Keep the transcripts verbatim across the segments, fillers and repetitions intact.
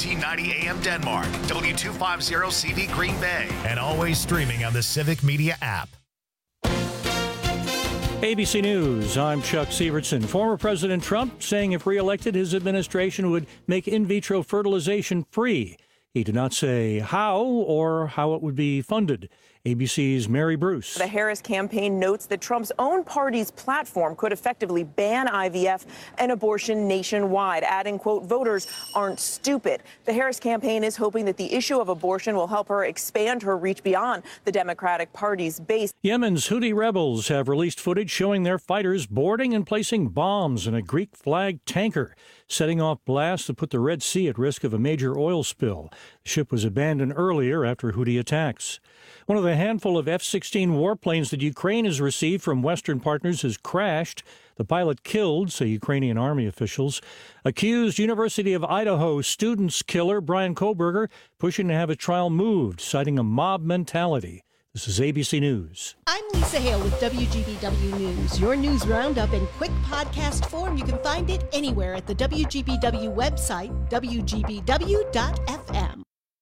thirteen ninety A M Denmark, W two fifty C V Green Bay, and always streaming on the Civic Media app. A B C News, I'm Chuck Sievertson. Former President Trump saying if reelected, his administration would make in vitro fertilization free. He did not say how or how it would be funded. A B C's Mary Bruce. The Harris campaign notes that Trump's own party's platform could effectively ban I V F and abortion nationwide, adding, quote, voters aren't stupid. The Harris campaign is hoping that the issue of abortion will help her expand her reach beyond the Democratic Party's base. Yemen's Houthi rebels have released footage showing their fighters boarding and placing bombs in a Greek-flagged tanker, setting off blasts that put the Red Sea at risk of a major oil spill. The ship was abandoned earlier after Houthi attacks. One of the handful of F sixteen warplanes that Ukraine has received from Western partners has crashed. The pilot killed, say Ukrainian army officials. Accused University of Idaho students killer Brian Kohberger pushing to have a trial moved, citing a mob mentality. This is A B C News. I'm Lisa Hale with W G B W News. Your news roundup in quick podcast form. You can find it anywhere at the W G B W website, W G B W dot F M.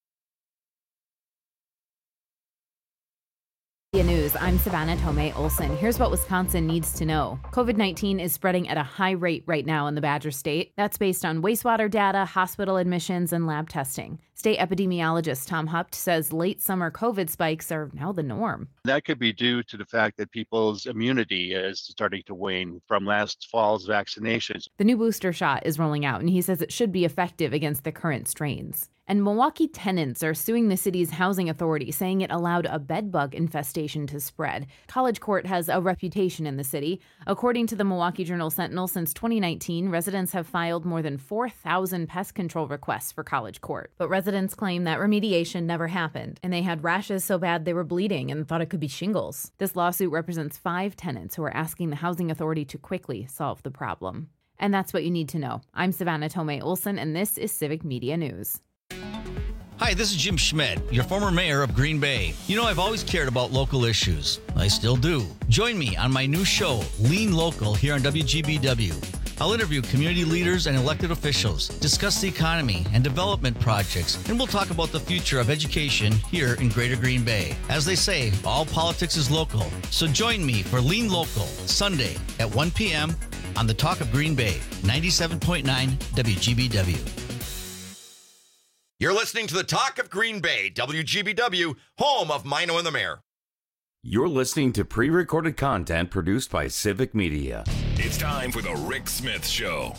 News. I'm Savannah Tomei Olson. Here's what Wisconsin needs to know. COVID nineteen is spreading at a high rate right now in the Badger State. That's based on wastewater data, hospital admissions, and lab testing. State epidemiologist Tom Hupt says late summer COVID spikes are now the norm. That could be due to the fact that people's immunity is starting to wane from last fall's vaccinations. The new booster shot is rolling out, and he says it should be effective against the current strains. And Milwaukee tenants are suing the city's housing authority, saying it allowed a bedbug infestation to spread. College Court has a reputation in the city. According to the Milwaukee Journal-Sentinel, since twenty nineteen, residents have filed more than four thousand pest control requests for College Court. But residents claim that remediation never happened, and they had rashes so bad they were bleeding and thought it could be shingles. This lawsuit represents five tenants who are asking the housing authority to quickly solve the problem. And that's what you need to know. I'm Savannah Tomei Olson, and this is Civic Media News. Hi, this is Jim Schmidt, your former mayor of Green Bay. You know, I've always cared about local issues. I still do. Join me on my new show, Lean Local, here on W G B W. I'll interview community leaders and elected officials, discuss the economy and development projects, and we'll talk about the future of education here in Greater Green Bay. As they say, all politics is local. So join me for Lean Local, Sunday at one p.m. on the Talk of Green Bay, ninety-seven point nine W G B W. You're listening to the Talk of Green Bay, W G B W, home of Mino and the Mayor. You're listening to pre-recorded content produced by Civic Media. It's time for the Rick Smith Show.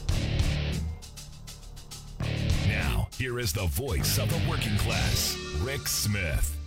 Now, here is the voice of the working class, Rick Smith.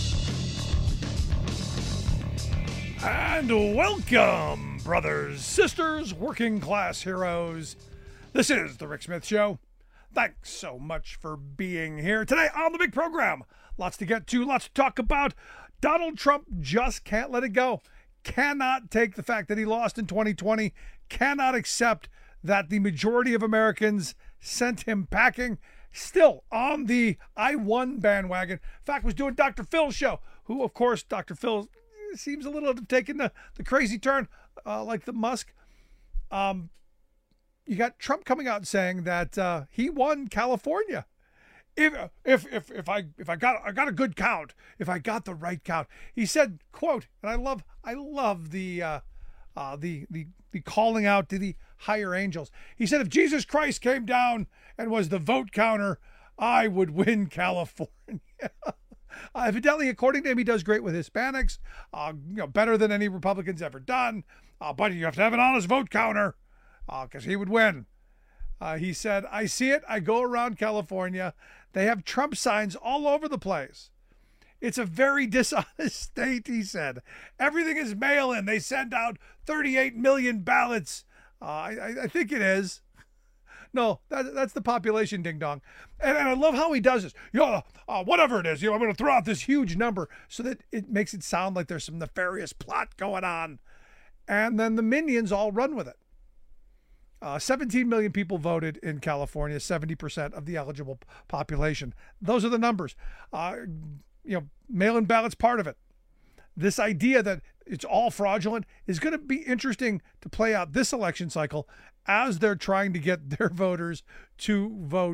And welcome, brothers, sisters, working class heroes. This is the Rick Smith Show. Thanks so much for being here today on the big program. Lots to get to, lots to talk about. Donald Trump just can't let it go. Cannot take the fact that he lost in twenty twenty. Cannot accept that the majority of Americans sent him packing. Still on the I won bandwagon. In fact, was doing Doctor Phil's show, who, of course, Doctor Phil seems a little to have taken the, the crazy turn, uh, like the Musk. Um... You got Trump coming out and saying that uh, he won California. If if if if I if I got I got a good count, if I got the right count, he said, "quote," and I love I love the uh, uh, the the the calling out to the higher angels. He said, "If Jesus Christ came down and was the vote counter, I would win California." uh, evidently, according to him, he does great with Hispanics, uh, you know, better than any Republican's ever done. Uh, but you have to have an honest vote counter. Because uh, he would win. Uh, he said, I see it. I go around California. They have Trump signs all over the place. It's a very dishonest state, he said. Everything is mail-in. They send out thirty-eight million ballots. Uh, I, I think it is. No, that, that's the population ding-dong. And, and I love how he does this. You know, uh, whatever it is, you know, I'm going to throw out this huge number so that it makes it sound like there's some nefarious plot going on. And then the minions all run with it. Uh, seventeen million people voted in California, seventy percent of the eligible population. Those are the numbers. Uh, you know, mail-in ballots part of it. This idea that it's all fraudulent is going to be interesting to play out this election cycle as they're trying to get their voters to vote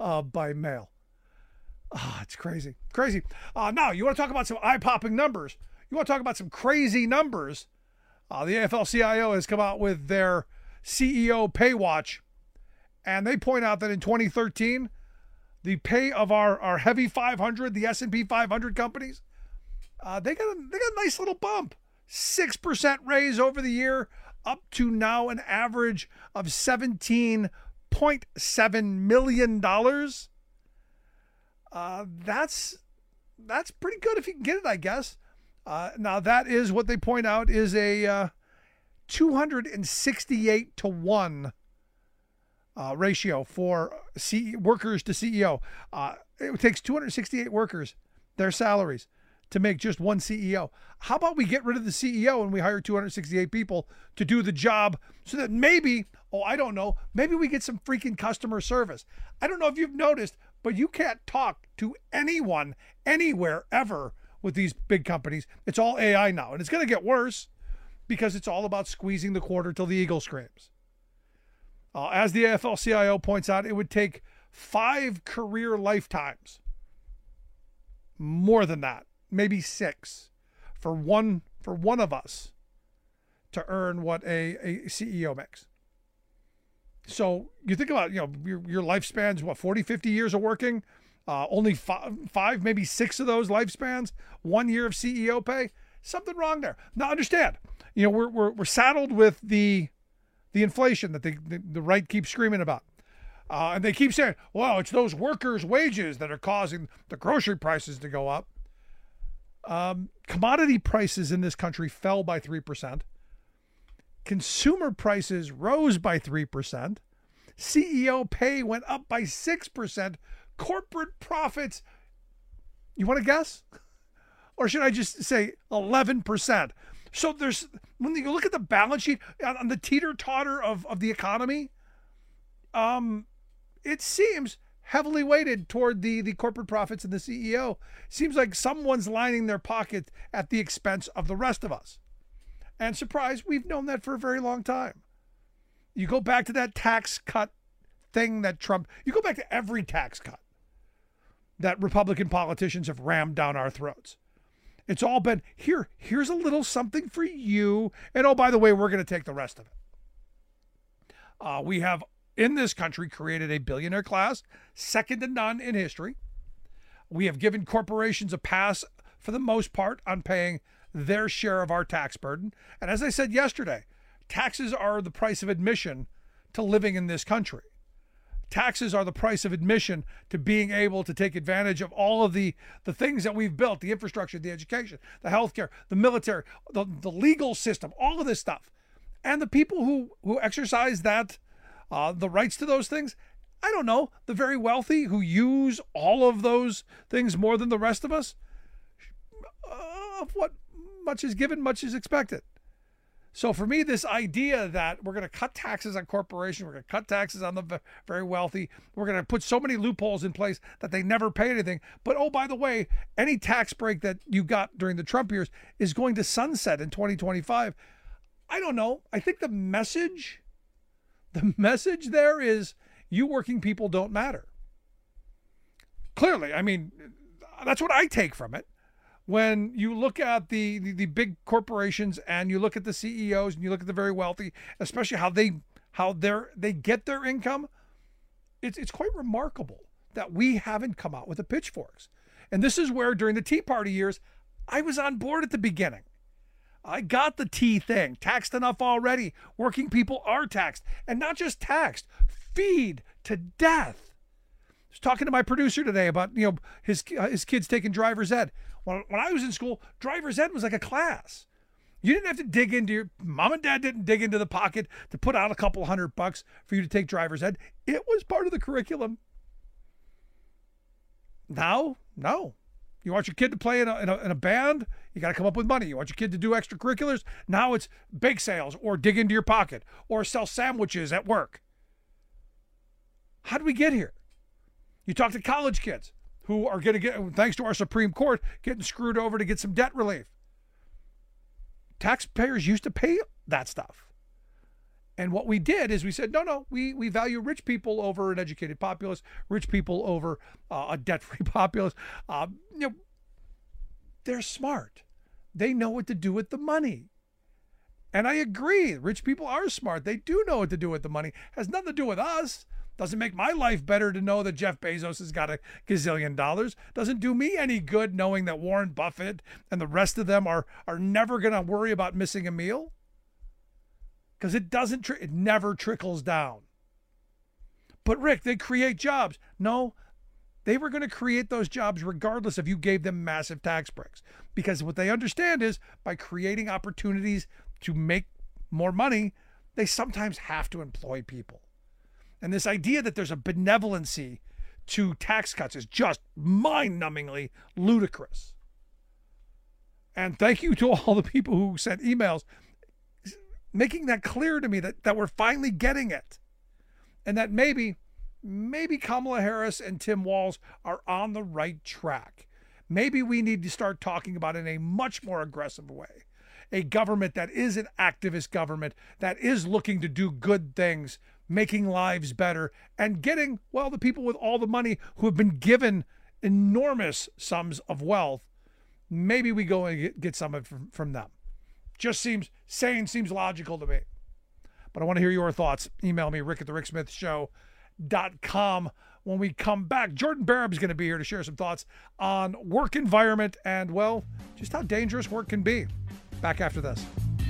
uh, by mail. Ah, oh, it's crazy. Crazy. Uh, now, you want to talk about some eye-popping numbers. You want to talk about some crazy numbers. Uh, the A F L C I O has come out with their C E O pay watch, and they point out that in twenty thirteen, the pay of our, our heavy five hundred, the S and P five hundred companies, uh, they got a, they got a nice little bump. six percent raise over the year, up to now an average of seventeen point seven million dollars. Uh, that's that's pretty good if you can get it, I guess. Uh, now, that is what they point out is a uh, two hundred sixty-eight to one uh, ratio for C- workers to C E O. Uh, it takes two hundred sixty-eight workers, their salaries, to make just one C E O. How about we get rid of the C E O and we hire two hundred sixty-eight people to do the job so that maybe, oh, I don't know, maybe we get some freaking customer service. I don't know if you've noticed, but you can't talk to anyone anywhere ever with these big companies. It's all A I now, and it's going to get worse because it's all about squeezing the quarter till the eagle screams. Uh, as the A F L C I O points out, it would take five career lifetimes, more than that, maybe six, for one for one of us to earn what a, a C E O makes. So you think about, you know, your, your lifespan's, what, forty, fifty years of working? Uh, only five, five, maybe six of those lifespans, one year of C E O pay. Something wrong there. Now, understand, you know, we're we're, we're saddled with the the inflation that they, the, the right keeps screaming about. Uh, and they keep saying, well, it's those workers' wages that are causing the grocery prices to go up. Um, commodity prices in this country fell by three percent. Consumer prices rose by three percent. C E O pay went up by six percent. Corporate profits, you want to guess? Or should I just say eleven percent? So there's, when you look at the balance sheet on the teeter-totter of, of the economy, um, it seems heavily weighted toward the, the corporate profits and the C E O. Seems like someone's lining their pocket at the expense of the rest of us. And surprise, we've known that for a very long time. You go back to that tax cut thing that Trump, you go back to every tax cut that Republican politicians have rammed down our throats. It's all been, here, here's a little something for you. And oh, by the way, we're going to take the rest of it. Uh, we have, in this country, created a billionaire class, second to none in history. We have given corporations a pass, for the most part, on paying their share of our tax burden. And as I said yesterday, taxes are the price of admission to living in this country. Taxes are the price of admission to being able to take advantage of all of the, the things that we've built, the infrastructure, the education, the healthcare, the military, the, the legal system, all of this stuff. And the people who, who exercise that, uh, the rights to those things, I don't know, the very wealthy who use all of those things more than the rest of us, uh, of what much is given, much is expected. So for me, this idea that we're going to cut taxes on corporations, we're going to cut taxes on the very wealthy, we're going to put so many loopholes in place that they never pay anything. But oh, by the way, any tax break that you got during the Trump years is going to sunset in twenty twenty-five. I don't know. I think the message, the message there is you working people don't matter. Clearly, I mean, that's what I take from it. When you look at the, the, the big corporations and you look at the C E Os and you look at the very wealthy, especially how they how they're, they get their income, it's it's quite remarkable that we haven't come out with the pitchforks. And this is where during the Tea Party years, I was on board at the beginning. I got the tea thing, taxed enough already. Working people are taxed, and not just taxed, feed to death. I was talking to my producer today about, you know, his uh, his kids taking driver's ed. When, when I was in school, driver's ed was like a class. You didn't have to dig into your, mom and dad didn't dig into the pocket to put out a couple hundred bucks for you to take driver's ed. It was part of the curriculum. Now, no. You want your kid to play in a, in a, in a band? You got to come up with money. You want your kid to do extracurriculars? Now it's bake sales or dig into your pocket or sell sandwiches at work. How did we get here? You talk to college kids who are going to get, thanks to our Supreme Court, getting screwed over to get some debt relief. Taxpayers used to pay that stuff. And what we did is we said, no, no, we, we value rich people over an educated populace, rich people over uh, a debt-free populace. Uh, you know, they're smart. They know what to do with the money. And I agree. Rich people are smart. They do know what to do with the money. It has nothing to do with us. Doesn't make my life better to know that Jeff Bezos has got a gazillion dollars. Doesn't do me any good knowing that Warren Buffett and the rest of them are, are never going to worry about missing a meal. Because it doesn't, tri- it never trickles down. But Rick, they create jobs. No, they were going to create those jobs regardless if you gave them massive tax breaks. Because what they understand is by creating opportunities to make more money, they sometimes have to employ people. And this idea that there's a benevolency to tax cuts is just mind-numbingly ludicrous. And thank you to all the people who sent emails making that clear to me that, that we're finally getting it. And that maybe, maybe Kamala Harris and Tim Walz are on the right track. Maybe we need to start talking about it in a much more aggressive way. A government that is an activist government, that is looking to do good things, making lives better, and getting, well, the people with all the money who have been given enormous sums of wealth, maybe we go and get, get some of it from, from them. Just seems sane, seems logical to me. But I want to hear your thoughts. Email me, rick at the rick smith show dot com. When we come back, Jordan Barab is going to be here to share some thoughts on work environment and, well, just how dangerous work can be. Back after this.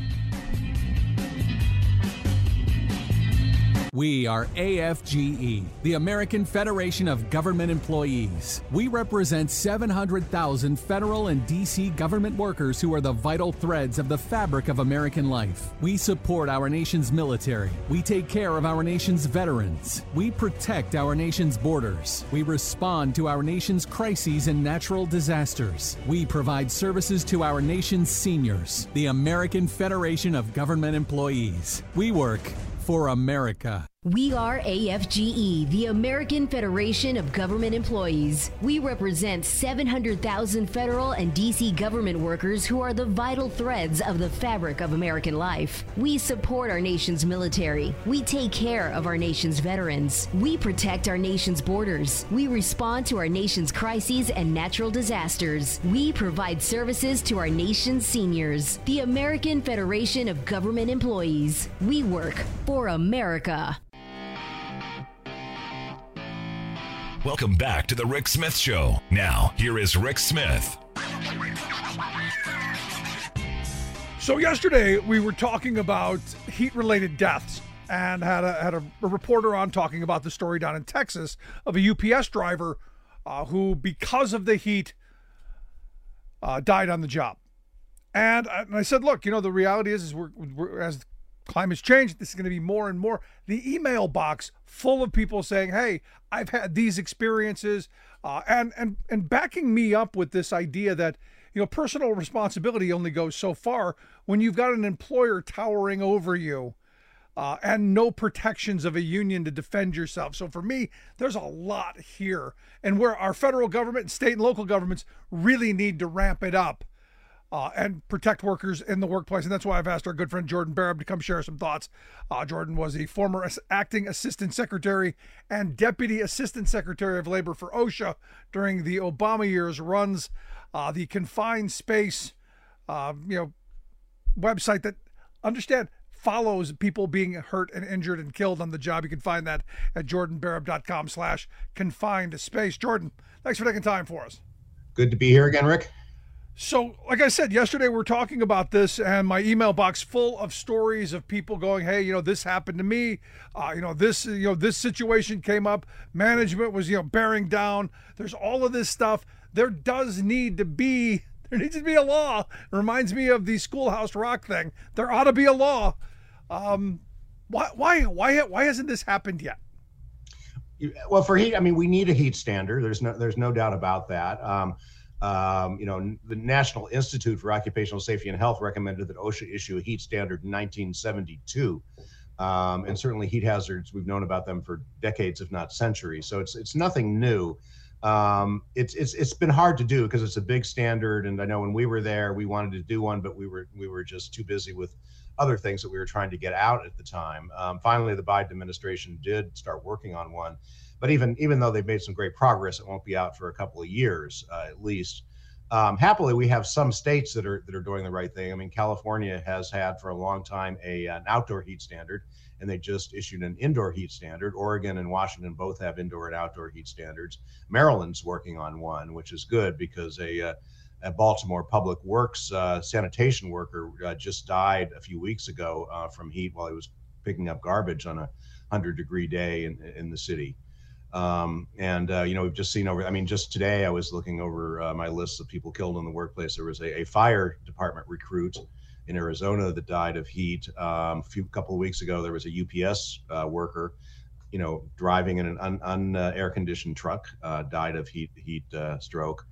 We are A F G E, the American Federation of Government Employees. We represent seven hundred thousand federal and D C government workers who are the vital threads of the fabric of American life. We support our nation's military. We take care of our nation's veterans. We protect our nation's borders. We respond to our nation's crises and natural disasters. We provide services to our nation's seniors. The American Federation of Government Employees. We work for America. We are A F G E, the American Federation of Government Employees. We represent seven hundred thousand federal and D C government workers who are the vital threads of the fabric of American life. We support our nation's military. We take care of our nation's veterans. We protect our nation's borders. We respond to our nation's crises and natural disasters. We provide services to our nation's seniors. The American Federation of Government Employees. We work for America. Welcome back to the Rick Smith Show. Now, here is Rick Smith. So yesterday we were talking about heat-related deaths and had a had a, a reporter on talking about the story down in Texas of a U P S driver uh, who, because of the heat, uh, died on the job. And I, and I said, look, you know, the reality is, is we're, we're as climate's changed, this is going to be more and more. The email box full of people saying, hey, I've had these experiences, uh, and, and, and backing me up with this idea that, you know, personal responsibility only goes so far when you've got an employer towering over you uh, and no protections of a union to defend yourself. So for me, there's a lot here, and where our federal government and state and local governments really need to ramp it up. Uh, and protect workers in the workplace. And that's why I've asked our good friend Jordan Barab to come share some thoughts. Uh, Jordan was a former acting assistant secretary and deputy assistant secretary of labor for OSHA during the Obama years, runs uh, the Confined Space uh, you know, website that, understand, follows people being hurt and injured and killed on the job. You can find that at jordanbarab.com slash confined space. Jordan, thanks for taking time for us. Good to be here again, Rick. So, like I said, yesterday we were talking about this, and my email box full of stories of people going, hey, you know, this happened to me. Uh, you know, this, you know, this situation came up. Management was, you know, bearing down. There's all of this stuff. There does need to be, there needs to be a law. It reminds me of the Schoolhouse Rock thing. There ought to be a law. Um, why, why, why, why hasn't this happened yet? Well, for heat, I mean, we need a heat standard. There's no, there's no doubt about that. Um, Um, you know, the National Institute for Occupational Safety and Health recommended that OSHA issue a heat standard in nineteen seventy-two. Um, and certainly heat hazards, we've known about them for decades, if not centuries. So it's it's nothing new. Um, it's it's it's been hard to do because it's a big standard. And I know when we were there, we wanted to do one, but we were we were just too busy with other things that we were trying to get out at the time. Um, finally, the Biden administration did start working on one. But even even though they've made some great progress, it won't be out for a couple of years uh, at least. Um, happily, we have some states that are that are doing the right thing. I mean, California has had for a long time a an outdoor heat standard, and they just issued an indoor heat standard. Oregon and Washington both have indoor and outdoor heat standards. Maryland's working on one, which is good because a, uh, a Baltimore Public Works uh, sanitation worker uh, just died a few weeks ago uh, from heat while he was picking up garbage on a hundred degree day in in the city. Um, and, uh, you know, we've just seen over, I mean, just today I was looking over uh, my list of people killed in the workplace. There was a, a fire department recruit in Arizona that died of heat. Um, a few couple of weeks ago, there was a U P S uh, worker, you know, driving in an un, un uh, air conditioned truck, uh, died of heat, heat uh, stroke.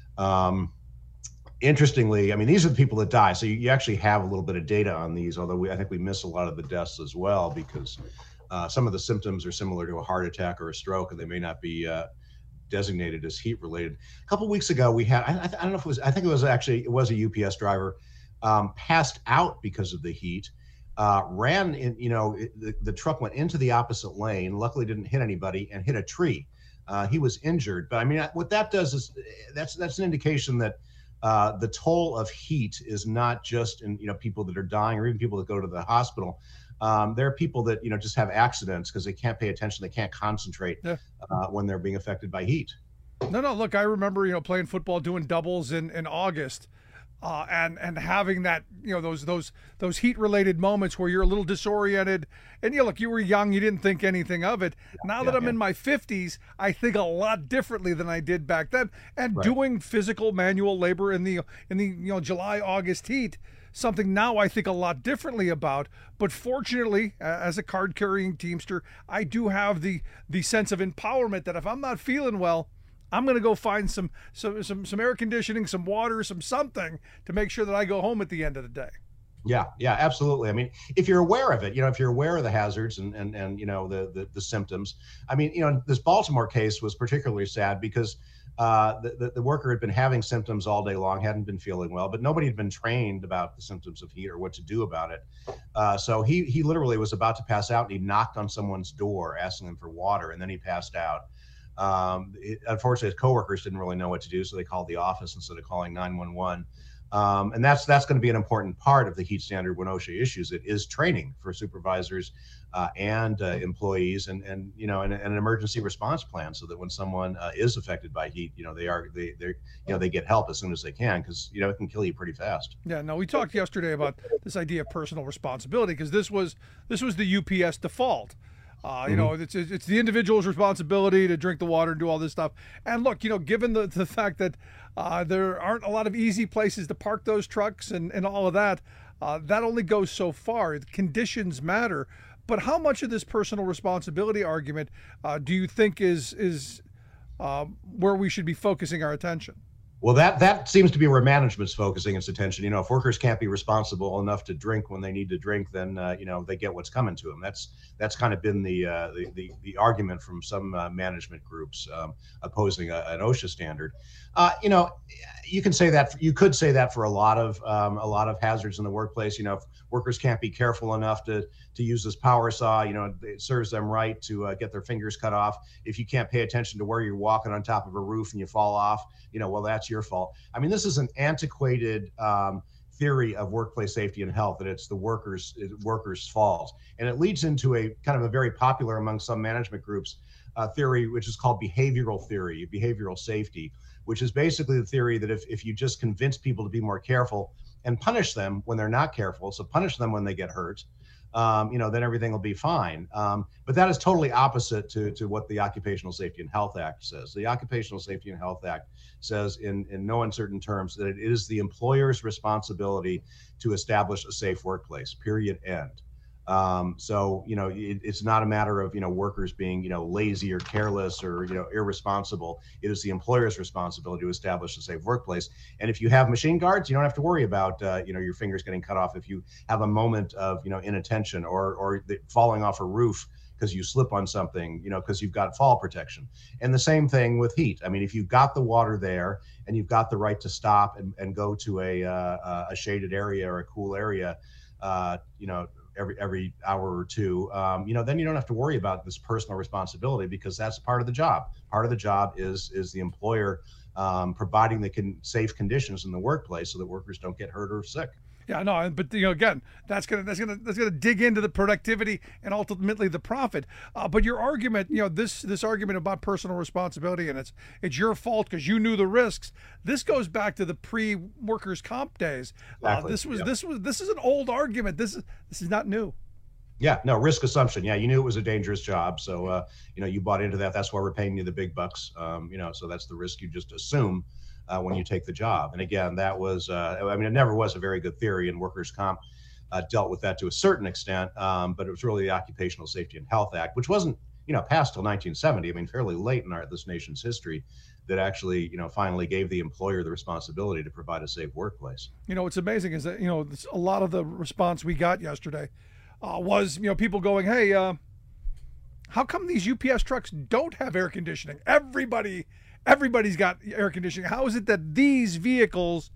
Um, interestingly, I mean, these are the people that die. So you, you actually have a little bit of data on these, although we, I think we miss a lot of the deaths as well, because Uh, some of the symptoms are similar to a heart attack or a stroke, and they may not be uh, designated as heat related. A couple of weeks ago, we had, I, I don't know if it was, I think it was actually, it was a U P S driver, um, passed out because of the heat, uh, ran in, you know, it, the, the truck went into the opposite lane, luckily didn't hit anybody, and hit a tree. Uh, he was injured. But I mean, what that does is, that's, that's an indication that uh, the toll of heat is not just in, you know, people that are dying or even people that go to the hospital. Um, there are people that, you know, just have accidents because they can't pay attention. They can't concentrate yeah. uh, when they're being affected by heat. No, no, look, I remember, you know, playing football, doing doubles in, in August uh, and, and having that, you know, those, those, those heat related moments where you're a little disoriented and you look, you were young, you didn't think anything of it. Yeah, now that yeah, I'm yeah. in my fifties, I think a lot differently than I did back then. And right. doing physical manual labor in the, in the, you know, July, August heat, something now I think a lot differently about. But fortunately, as a card-carrying Teamster, I do have the the sense of empowerment that if I'm not feeling well, I'm going to go find some, some some some air conditioning, some water, some something to make sure that I go home at the end of the day. Yeah, yeah, absolutely. I mean, if you're aware of it, you know, if you're aware of the hazards and and and you know the the, the symptoms. I mean, you know, this Baltimore case was particularly sad because Uh, the, the, the worker had been having symptoms all day long, hadn't been feeling well, but nobody had been trained about the symptoms of heat or what to do about it. Uh, so he he literally was about to pass out and he knocked on someone's door asking them for water, and then he passed out. Um, it, unfortunately, his coworkers didn't really know what to do, so they called the office instead of calling nine one one. Um, and that's that's going to be an important part of the heat standard when OSHA issues it, is training for supervisors uh, and uh, employees, and and you know, and, and an emergency response plan, so that when someone uh, is affected by heat, you know, they are they they you know they get help as soon as they can, because you know it can kill you pretty fast. Yeah, no, we talked yesterday about this idea of personal responsibility, because this was this was the U P S default. Uh, you mm-hmm. know, it's it's the individual's responsibility to drink the water and do all this stuff. And look, you know, given the, the fact that uh, there aren't a lot of easy places to park those trucks and, and all of that, uh, that only goes so far. The conditions matter. But how much of this personal responsibility argument uh, do you think is is uh, where we should be focusing our attention? Well, that that seems to be where management's focusing its attention. You know, if workers can't be responsible enough to drink when they need to drink, then uh, you know they get what's coming to them. That's that's kind of been the uh, the, the the argument from some uh, management groups um, opposing a, an OSHA standard. Uh, you know, you can say that you could say that for a lot of um, a lot of hazards in the workplace. You know, if workers can't be careful enough to to use this power saw, you know, it serves them right to uh, get their fingers cut off. If you can't pay attention to where you're walking on top of a roof and you fall off, you know, well, that's your fault. I mean, this is an antiquated um, theory of workplace safety and health, that it's the workers' workers' fault, and it leads into a kind of a very popular among some management groups uh, theory, which is called behavioral theory, behavioral safety, which is basically the theory that if if you just convince people to be more careful and punish them when they're not careful, so punish them when they get hurt, um, you know, then everything will be fine. Um, but that is totally opposite to, to what the Occupational Safety and Health Act says. The Occupational Safety and Health Act says in, in no uncertain terms that it is the employer's responsibility to establish a safe workplace, period, end. Um, so, you know, it, it's not a matter of, you know, workers being, you know, lazy or careless or, you know, irresponsible. It is the employer's responsibility to establish a safe workplace. And if you have machine guards, you don't have to worry about, uh, you know, your fingers getting cut off if you have a moment of, you know, inattention or, or the, falling off a roof because you slip on something, you know, because you've got fall protection. And the same thing with heat. I mean, if you've got the water there and you've got the right to stop and, and go to a, uh, a shaded area or a cool area, uh, you know, every every hour or two, um, you know, then you don't have to worry about this personal responsibility, because that's part of the job. Part of the job is is the employer um, providing the con- safe conditions in the workplace so that workers don't get hurt or sick. Yeah, no, but you know, again, that's gonna that's gonna that's gonna dig into the productivity and ultimately the profit. Uh, but your argument, you know, this this argument about personal responsibility and it's it's your fault because you knew the risks. This goes back to the pre-workers' comp days. Exactly. Uh, this was yeah. this was this is an old argument. This is this is not new. Yeah, no, risk assumption. Yeah, you knew it was a dangerous job, so uh, you know you bought into that. That's why we're paying you the big bucks. Um, you know, so that's the risk you just assume Uh, when you take the job. And again, that was, uh, I mean, it never was a very good theory, and workers' comp uh, dealt with that to a certain extent, um, but it was really the Occupational Safety and Health Act, which wasn't, you know, passed till nineteen seventy. I mean, fairly late in our this nation's history, that actually, you know, finally gave the employer the responsibility to provide a safe workplace. You know, what's amazing is that, you know, this, a lot of the response we got yesterday uh, was, you know, people going, hey, uh, how come these U P S trucks don't have air conditioning? Everybody Everybody's got air conditioning. How is it that these vehicles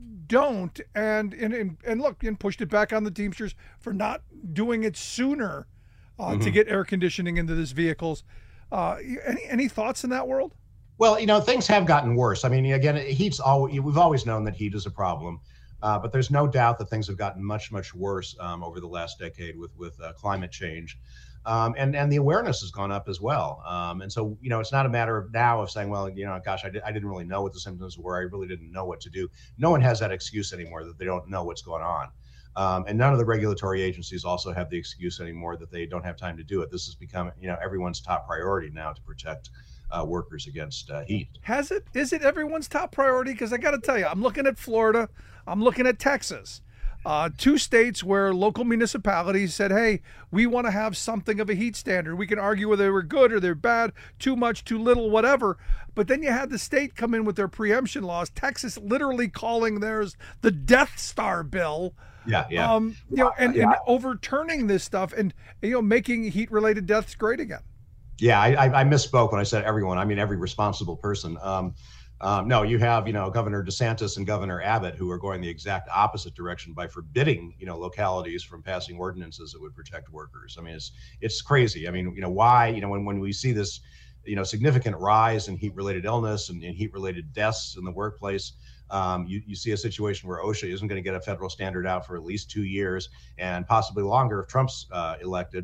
don't? And and and, and look, and pushed it back on the Teamsters for not doing it sooner uh, mm-hmm. to get air conditioning into these vehicles. Uh, any any thoughts in that world? Well, you know, things have gotten worse. I mean, again, heat's always, we've always known that heat is a problem, uh, but there's no doubt that things have gotten much, much worse um, over the last decade with with uh, climate change. Um, and, and the awareness has gone up as well. Um, and so, you know, it's not a matter of now of saying, well, you know, gosh, I, did, I didn't really know what the symptoms were. I really didn't know what to do. No one has that excuse anymore that they don't know what's going on. Um, and none of the regulatory agencies also have the excuse anymore that they don't have time to do it. This has become, you know, everyone's top priority now to protect uh, workers against uh, heat. Has it? Is it everyone's top priority? Because I got to tell you, I'm looking at Florida. I'm looking at Texas. Uh, two states where local municipalities said, hey, we want to have something of a heat standard. We can argue whether they were good or they're bad, too much, too little, whatever. But then you had the state come in with their preemption laws, Texas literally calling theirs the Death Star bill. Yeah, yeah. Um, you know, and, yeah. and overturning this stuff and, you know, making heat-related deaths great again. Yeah, I, I, I misspoke when I said everyone. I mean, every responsible person. Um, Um, no, you have, you know, Governor DeSantis and Governor Abbott who are going the exact opposite direction by forbidding, you know, localities from passing ordinances that would protect workers. I mean, it's it's crazy. I mean, you know, why, you know, when, when we see this, you know, significant rise in heat-related illness and, and heat-related deaths in the workplace, um, you, you see a situation where OSHA isn't going to get a federal standard out for at least two years and possibly longer if Trump's uh, elected.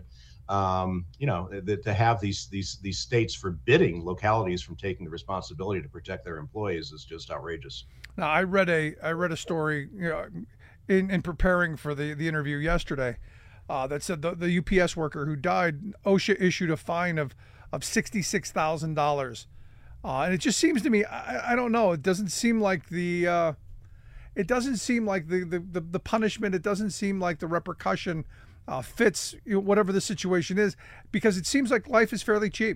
Um, you know, that to have these these these states forbidding localities from taking the responsibility to protect their employees is just outrageous. Now, I read a I read a story, you know, in in preparing for the the interview yesterday, uh, that said the the U P S worker who died, OSHA issued a fine of of sixty-six thousand dollars, uh, and it just seems to me, I, I don't know, it doesn't seem like the uh, it doesn't seem like the, the the the punishment, it doesn't seem like the repercussion Uh, fits, you know, whatever the situation is, because it seems like life is fairly cheap.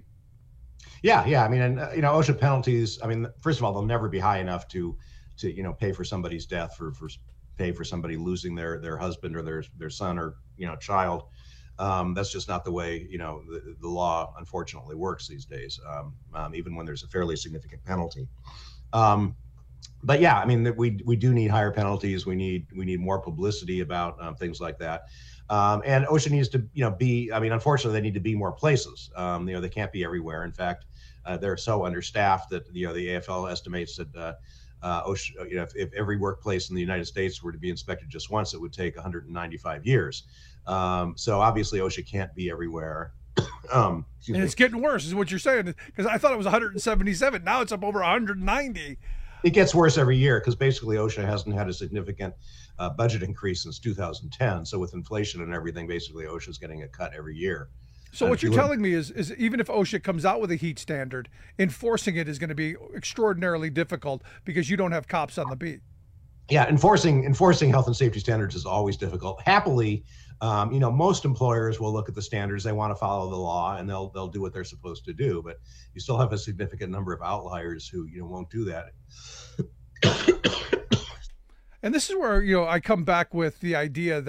Yeah, yeah. I mean, and uh, you know, OSHA penalties. I mean, first of all, they'll never be high enough to, to you know, pay for somebody's death, for for pay for somebody losing their their husband or their their son or you know child. Um, that's just not the way you know the, the law unfortunately works these days. Um, um, even when there's a fairly significant penalty. Um, But yeah, I mean, we we do need higher penalties. We need we need more publicity about um, things like that. Um, and OSHA needs to, you know, be, I mean, unfortunately, they need to be more places. Um, you know, they can't be everywhere. In fact, uh, they're so understaffed that, you know, the A F L estimates that, uh, uh, OSHA, you know, if, if every workplace in the United States were to be inspected just once, it would take one hundred ninety-five years. Um, so obviously, OSHA can't be everywhere. um, and it's getting worse, is what you're saying, because I thought it was one hundred seventy-seven. Now it's up over one hundred ninety. It gets worse every year because basically OSHA hasn't had a significant uh, budget increase since two thousand ten. So with inflation and everything, basically OSHA is getting a cut every year. So and what you're you telling me is, is even if OSHA comes out with a heat standard, enforcing it is going to be extraordinarily difficult because you don't have cops on the beat. Yeah, enforcing enforcing health and safety standards is always difficult. Happily, um, you know, most employers will look at the standards. They want to follow the law, and they'll they'll do what they're supposed to do. But you still have a significant number of outliers who you know won't do that. And this is where you know I come back with the idea that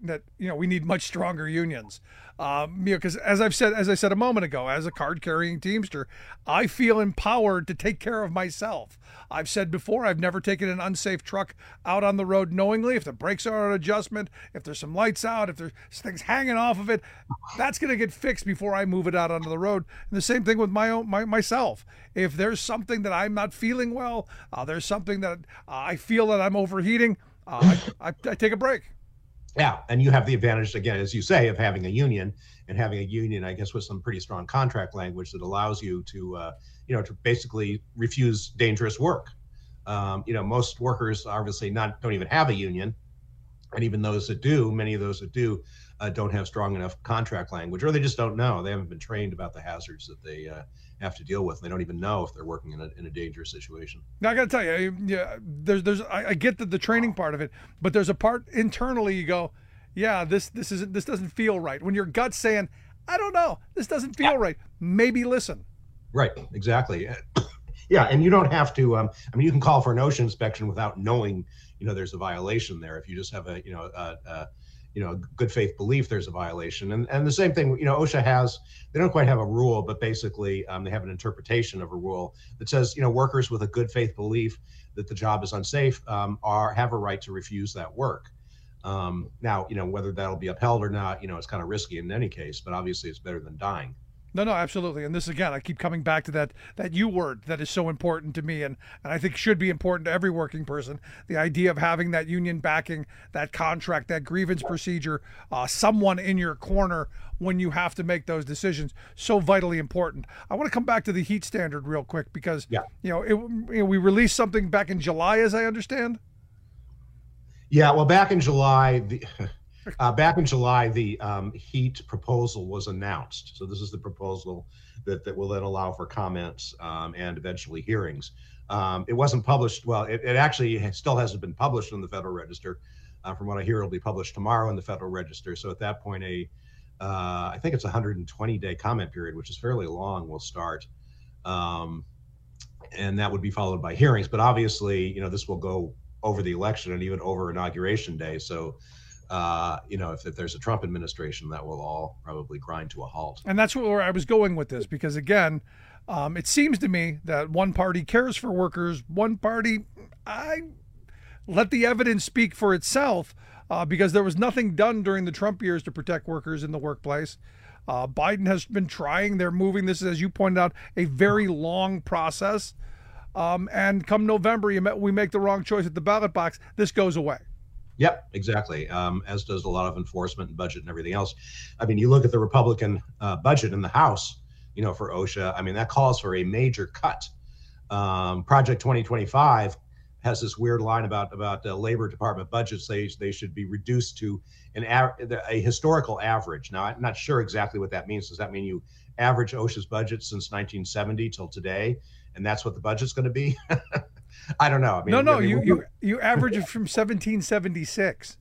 that, you know, we need much stronger unions. Um, you know, because as I've said, as I said a moment ago, as a card-carrying Teamster, I feel empowered to take care of myself. I've said before, I've never taken an unsafe truck out on the road knowingly. If the brakes are on adjustment, if there's some lights out, if there's things hanging off of it, that's going to get fixed before I move it out onto the road. And the same thing with my own my, myself. If there's something that I'm not feeling well, uh, there's something that uh, I feel that I'm overheating, uh, I, I, I take a break. Yeah, and you have the advantage, again, as you say, of having a union, and having a union, I guess, with some pretty strong contract language that allows you to, uh, you know, to basically refuse dangerous work. Um, you know, most workers obviously not don't even have a union, and even those that do, many of those that do, uh, don't have strong enough contract language, or they just don't know. They haven't been trained about the hazards that they uh, have to deal with. They don't even know if they're working in a, in a dangerous situation. Now, I got to tell you, yeah, there's, there's, I, I get the, the training part of it, but there's a part internally you go, yeah, this, this isn't, this doesn't feel right. When your gut's saying, I don't know, this doesn't feel right. Maybe listen. Right, exactly. Yeah, and you don't have to. Um, I mean, you can call for an OSHA inspection without knowing, you know, there's a violation there. If you just have a, you know, a, a you know, good faith belief there's a violation. And and the same thing, you know, OSHA has. They don't quite have a rule, but basically um, they have an interpretation of a rule that says, you know, workers with a good faith belief that the job is unsafe um, are have a right to refuse that work. Um, now, you know, whether that'll be upheld or not, you know, it's kind of risky in any case, but obviously it's better than dying. No, no, absolutely. And this, again, I keep coming back to that that U word that is so important to me, and, and I think should be important to every working person. The idea of having that union backing, that contract, that grievance procedure, uh, someone in your corner when you have to make those decisions, so vitally important. I want to come back to the heat standard real quick because, yeah. you know, it, you know, we released something back in July, as I understand. Yeah, well, back in July, the... Uh, back in July, the um, heat proposal was announced. So this is the proposal that, that will then allow for comments um, and eventually hearings. Um, it wasn't published. Well, it, it actually still hasn't been published in the Federal Register. Uh, from what I hear, it'll be published tomorrow in the Federal Register. So at that point, a uh, I think it's a one hundred twenty day comment period, which is fairly long, will start. Um, and that would be followed by hearings. But obviously, you know, this will go over the election and even over Inauguration Day. So Uh, you know, if, if there's a Trump administration, that will all probably grind to a halt. And that's where I was going with this, because again, um, it seems to me that one party cares for workers, one party, I let the evidence speak for itself, uh, because there was nothing done during the Trump years to protect workers in the workplace. Uh, Biden has been trying. They're moving this, as you pointed out, a very long process. Um, and come November, you met, we make the wrong choice at the ballot box, this goes away. Yep, exactly. Um, as does a lot of enforcement and budget and everything else. I mean, you look at the Republican uh, budget in the House, you know, for OSHA. I mean, that calls for a major cut. Um, Project twenty twenty-five has this weird line about about uh, Labor Department budgets. They they should be reduced to an a historical average. Now, I'm not sure exactly what that means. Does that mean you average OSHA's budget since nineteen seventy till today, and that's what the budget's going to be? I don't know. I mean, no, no, I mean, you, you you average it from seventeen seventy-six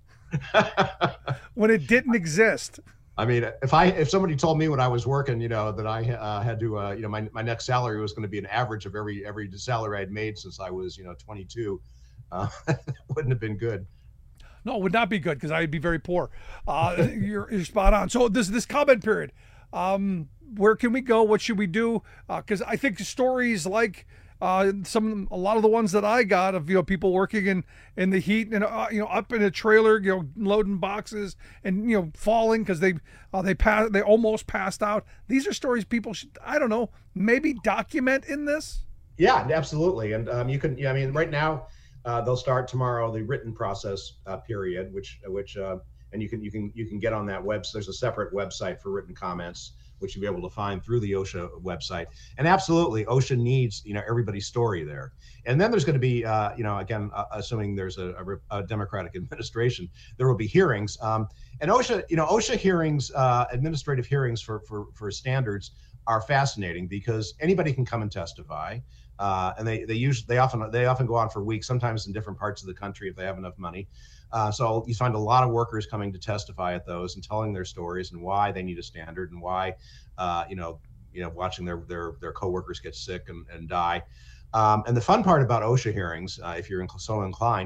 when it didn't exist. I mean, if I if somebody told me when I was working, you know, that I uh, had to, uh, you know, my my next salary was going to be an average of every every salary I'd made since I was, you know, twenty-two, uh, wouldn't have been good. No, it would not be good because I'd be very poor. Uh, you're you're spot on. So this this comment period, um, where can we go? What should we do? Because uh, I think stories like. Uh, some a lot of the ones that I got of you know people working in in the heat and uh, you know up in a trailer, you know loading boxes and you know falling because they uh, they pass they almost passed out. These are stories people should I don't know maybe document in this. Yeah, absolutely. And um, you can yeah I mean right now uh, they'll start tomorrow the written process uh, period, which which uh, and you can you can you can get on that website. There's a separate website for written comments, which you'll be able to find through the OSHA website. And absolutely, OSHA needs, you know, everybody's story there. And then there's going to be, uh, you know, again, uh, assuming there's a, a, a Democratic administration, there will be hearings. Um, and OSHA, you know, OSHA hearings, uh, administrative hearings for, for, for standards are fascinating because anybody can come and testify. Uh, and they, they usually, they often, they often go on for weeks, sometimes in different parts of the country if they have enough money. Uh, so you find a lot of workers coming to testify at those and telling their stories and why they need a standard and why, uh, you know, you know, watching their their their coworkers get sick and, and die. Um, and the fun part about OSHA hearings, uh, if you're so inclined,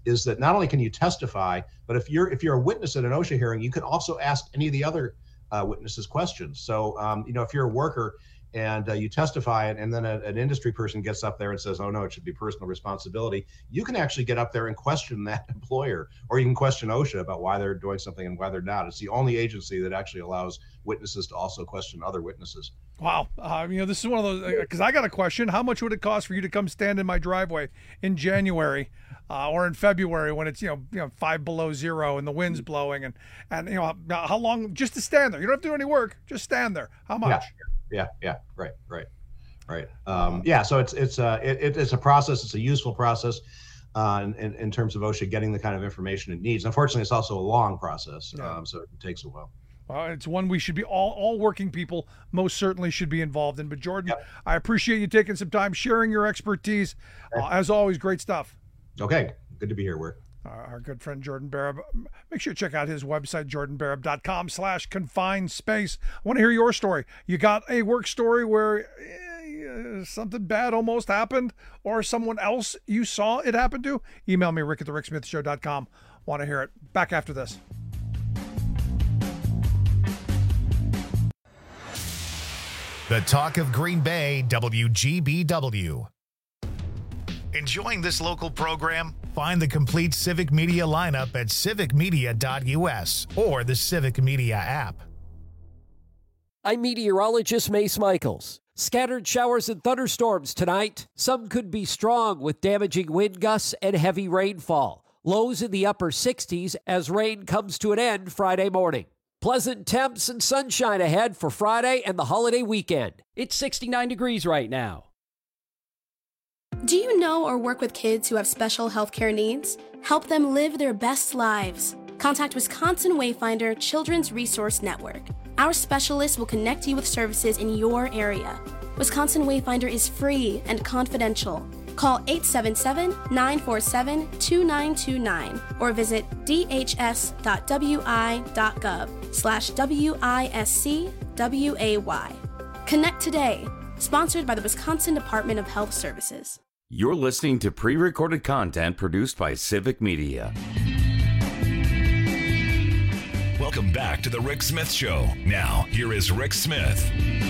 is that not only can you testify, but if you're if you're a witness at an OSHA hearing, you can also ask any of the other uh, witnesses questions. So, um, you know, if you're a worker and uh, you testify and, and then a, an industry person gets up there and says, oh, no, it should be personal responsibility, you can actually get up there and question that employer, or you can question OSHA about why they're doing something and why they're not. It's the only agency that actually allows witnesses to also question other witnesses. Wow. Uh, you know, this is one of those, because I got a question. How much would it cost for you to come stand in my driveway in January uh, or in February when it's, you know, you know, five below zero and the wind's blowing and, and, you know, how long just to stand there? You don't have to do any work. Just stand there. How much? Yeah. Yeah, yeah, right, right, right. Um, yeah, so it's it's a it, it's a process. It's a useful process uh, in, in in terms of OSHA getting the kind of information it needs. Unfortunately, it's also a long process, Yeah. um, so it takes a while. Well, it's one we should be all all working people most certainly should be involved in. But Jordan, Yep. I appreciate you taking some time sharing your expertise. Uh, as always, great stuff. Okay, good to be here, Wick. Our, our good friend Jordan Barab. Make sure you check out his website, jordan barab dot com slash confined space. I want to hear your story. You got a work story where eh, something bad almost happened, or someone else you saw it happen to? Email me, rick at the rick smith show dot com. Want to hear it. Back after this. The talk of Green Bay, W G B W. Enjoying this local program? Find the complete Civic Media lineup at civic media dot u s or the Civic Media app. I'm meteorologist Mace Michaels. Scattered showers and thunderstorms tonight. Some could be strong with damaging wind gusts and heavy rainfall. Lows in the upper sixties as rain comes to an end Friday morning. Pleasant temps and sunshine ahead for Friday and the holiday weekend. It's sixty-nine degrees right now. Do you know or work with kids who have special healthcare needs? Help them live their best lives. Contact Wisconsin Wayfinder Children's Resource Network. Our specialists will connect you with services in your area. Wisconsin Wayfinder is free and confidential. Call eight seven seven, nine four seven, two nine two nine or visit d h s dot w i dot gov slash W I S C W A Y. Connect today. Sponsored by the Wisconsin Department of Health Services. You're listening to pre-recorded content produced by Civic Media. Welcome back to the Rick Smith Show. Now, here is Rick Smith.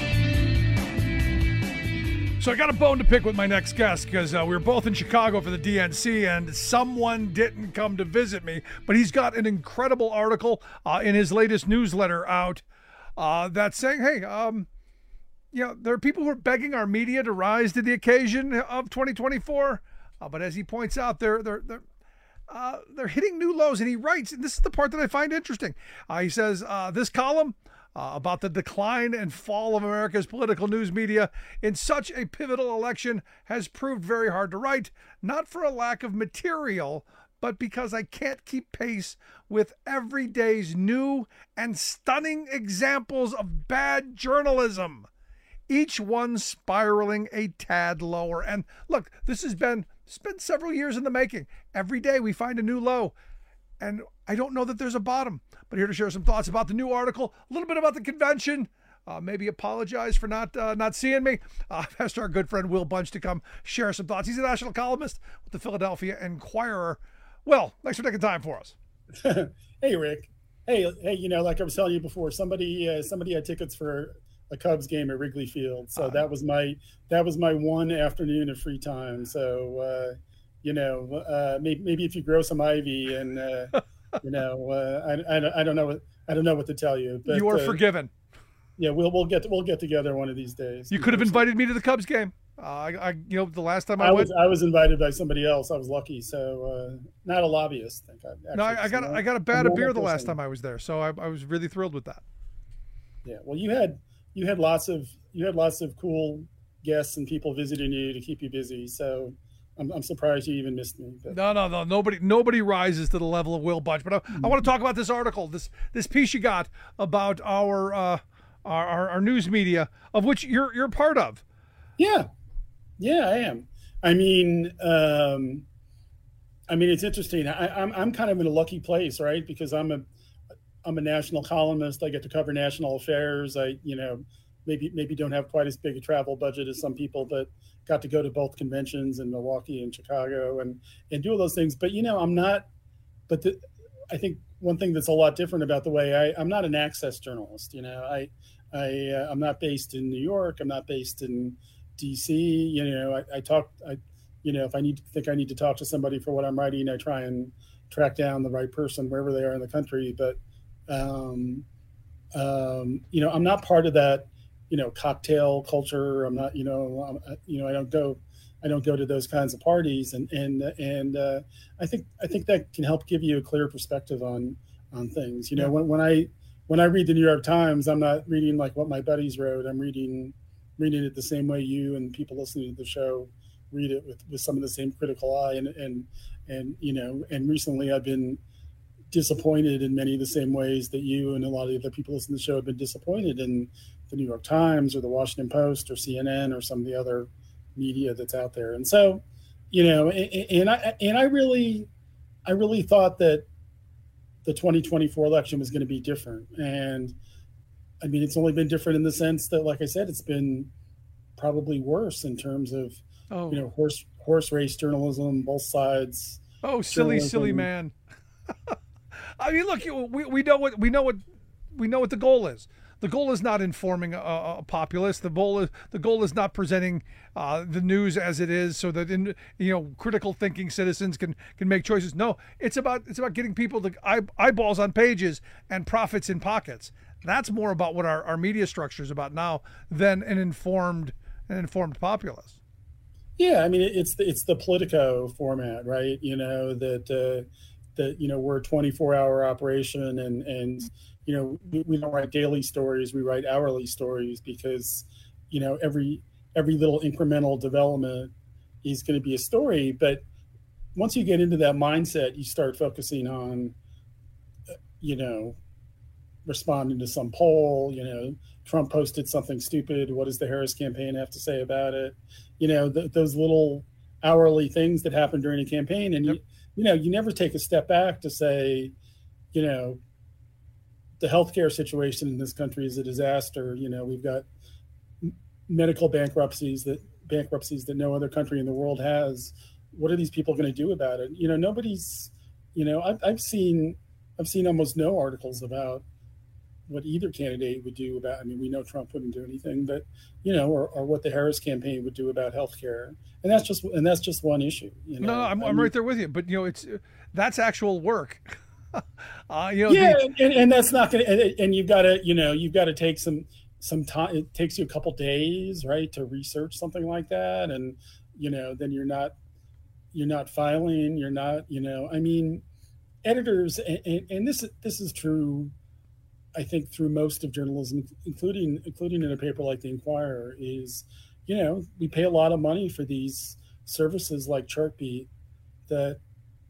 So I got a bone to pick with my next guest because uh, we were both in Chicago for the D N C and someone didn't come to visit me, but he's got an incredible article uh, in his latest newsletter out uh, that's saying, hey, um, you know, there are people who are begging our media to rise to the occasion of twenty twenty-four, uh, but as he points out, they're they're they're uh, they're hitting new lows. And he writes, and this is the part that I find interesting. Uh, he says uh, this column uh, about the decline and fall of America's political news media in such a pivotal election has proved very hard to write, not for a lack of material, but because I can't keep pace with every day's new and stunning examples of bad journalism, each one spiraling a tad lower. And look, this has been, it's been several years in the making. Every day we find a new low. And I don't know that there's a bottom, but here to share some thoughts about the new article, a little bit about the convention, uh, maybe apologize for not uh, not seeing me. Uh, I've asked our good friend Will Bunch to come share some thoughts. He's a national columnist with the Philadelphia Inquirer. Will, thanks for taking time for us. Hey, Rick. Hey, hey, you know, like I was telling you before, somebody uh, somebody had tickets for a Cubs game at Wrigley Field. So uh, that was my that was my one afternoon of free time. So, uh, you know, uh, maybe, maybe if you grow some ivy and, uh, you know, uh, I, I, I don't know what I don't know what to tell you. But, you are uh, forgiven. Yeah, we'll we'll get we'll get together one of these days. You could have invited me to the Cubs game. Uh, I, I, you know, the last time I, I went, was I was invited by somebody else. I was lucky, so uh, not a lobbyist. I think I, no, I, I got I got a bad of beer the last time I was there, so I, I was really thrilled with that. Yeah, well, you had you had lots of you had lots of cool guests and people visiting you to keep you busy. So I'm I'm surprised you even missed me. But. No, no, no, nobody nobody rises to the level of Will Bunch. But I, mm-hmm. I want to talk about this article, this this piece you got about our uh, our, our our news media, of which you're you're part of. Yeah. Yeah, I am. I mean, um, I mean, it's interesting. I, I'm I'm kind of in a lucky place, right? Because I'm a I'm a national columnist. I get to cover national affairs. I, you know, maybe maybe don't have quite as big a travel budget as some people, but got to go to both conventions in Milwaukee and Chicago and and do all those things. But you know, I'm not. But the, I think one thing that's a lot different about the way I, I'm not an access journalist. You know, I I uh, I'm not based in New York. I'm not based in D C. You know, I, I talk. I you know, if I need to think I need to talk to somebody for what I'm writing, I try and track down the right person wherever they are in the country. But um, um, you know, I'm not part of that. You know, cocktail culture. I'm not. You know, I'm, you know, I don't go. I don't go to those kinds of parties, and and and uh, I think I think that can help give you a clear perspective on on things. You know, when when I when I read the New York Times, I'm not reading like what my buddies wrote. I'm reading reading it the same way you and people listening to the show read it, with, with some of the same critical eye. And and and you know, and recently I've been disappointed in many of the same ways that you and a lot of the other people listening to the show have been disappointed in the New York Times or the Washington Post or C N N or some of the other media that's out there. And so, you know, and, and I and I really, I really thought that the twenty twenty-four election was going to be different. And I mean, it's only been different in the sense that, like I said, it's been probably worse in terms of, oh. you know, horse horse race journalism, both sides. Oh, silly, journalism. silly man. I mean, look, we we know what we know what we know what the goal is. The goal is not informing a, a populace. The goal is the goal is not presenting uh, the news as it is, so that in, you know, critical thinking citizens can can make choices. No, it's about it's about getting people to eye, eyeballs on pages and profits in pockets. That's more about what our, our media structure is about now than an informed an informed populace. Yeah, I mean, it's the, it's the Politico format, right? You know that uh, that you know we're a twenty-four hour operation, and and. You know, we, we don't write daily stories, we write hourly stories, because, you know, every every little incremental development is going to be a story. But once you get into that mindset, you start focusing on, you know, responding to some poll. You know, Trump posted something stupid. What does the Harris campaign have to say about it? You know, th- those little hourly things that happen during a campaign. And, yep. you, you know, you never take a step back to say, you know, the healthcare situation in this country is a disaster. You know, we've got medical bankruptcies that bankruptcies that no other country in the world has. What are these people going to do about it? You know, nobody's, you know, I've, I've seen, I've seen almost no articles about what either candidate would do about, I mean, we know Trump wouldn't do anything, but, you know, or, or what the Harris campaign would do about healthcare. And that's just, and that's just one issue. You know? No, I'm, I'm right there with you, but, you know, it's, that's actual work. Uh, you know, yeah, the, and, and that's not going to, and you've got to, you know, you've got to take some, some time. It takes you a couple days, right, to research something like that. And, you know, then you're not, you're not filing, you're not, you know, I mean, editors, and, and, and this, this is true, I think, through most of journalism, including, including in a paper like the Inquirer, is, you know, we pay a lot of money for these services like Chartbeat that,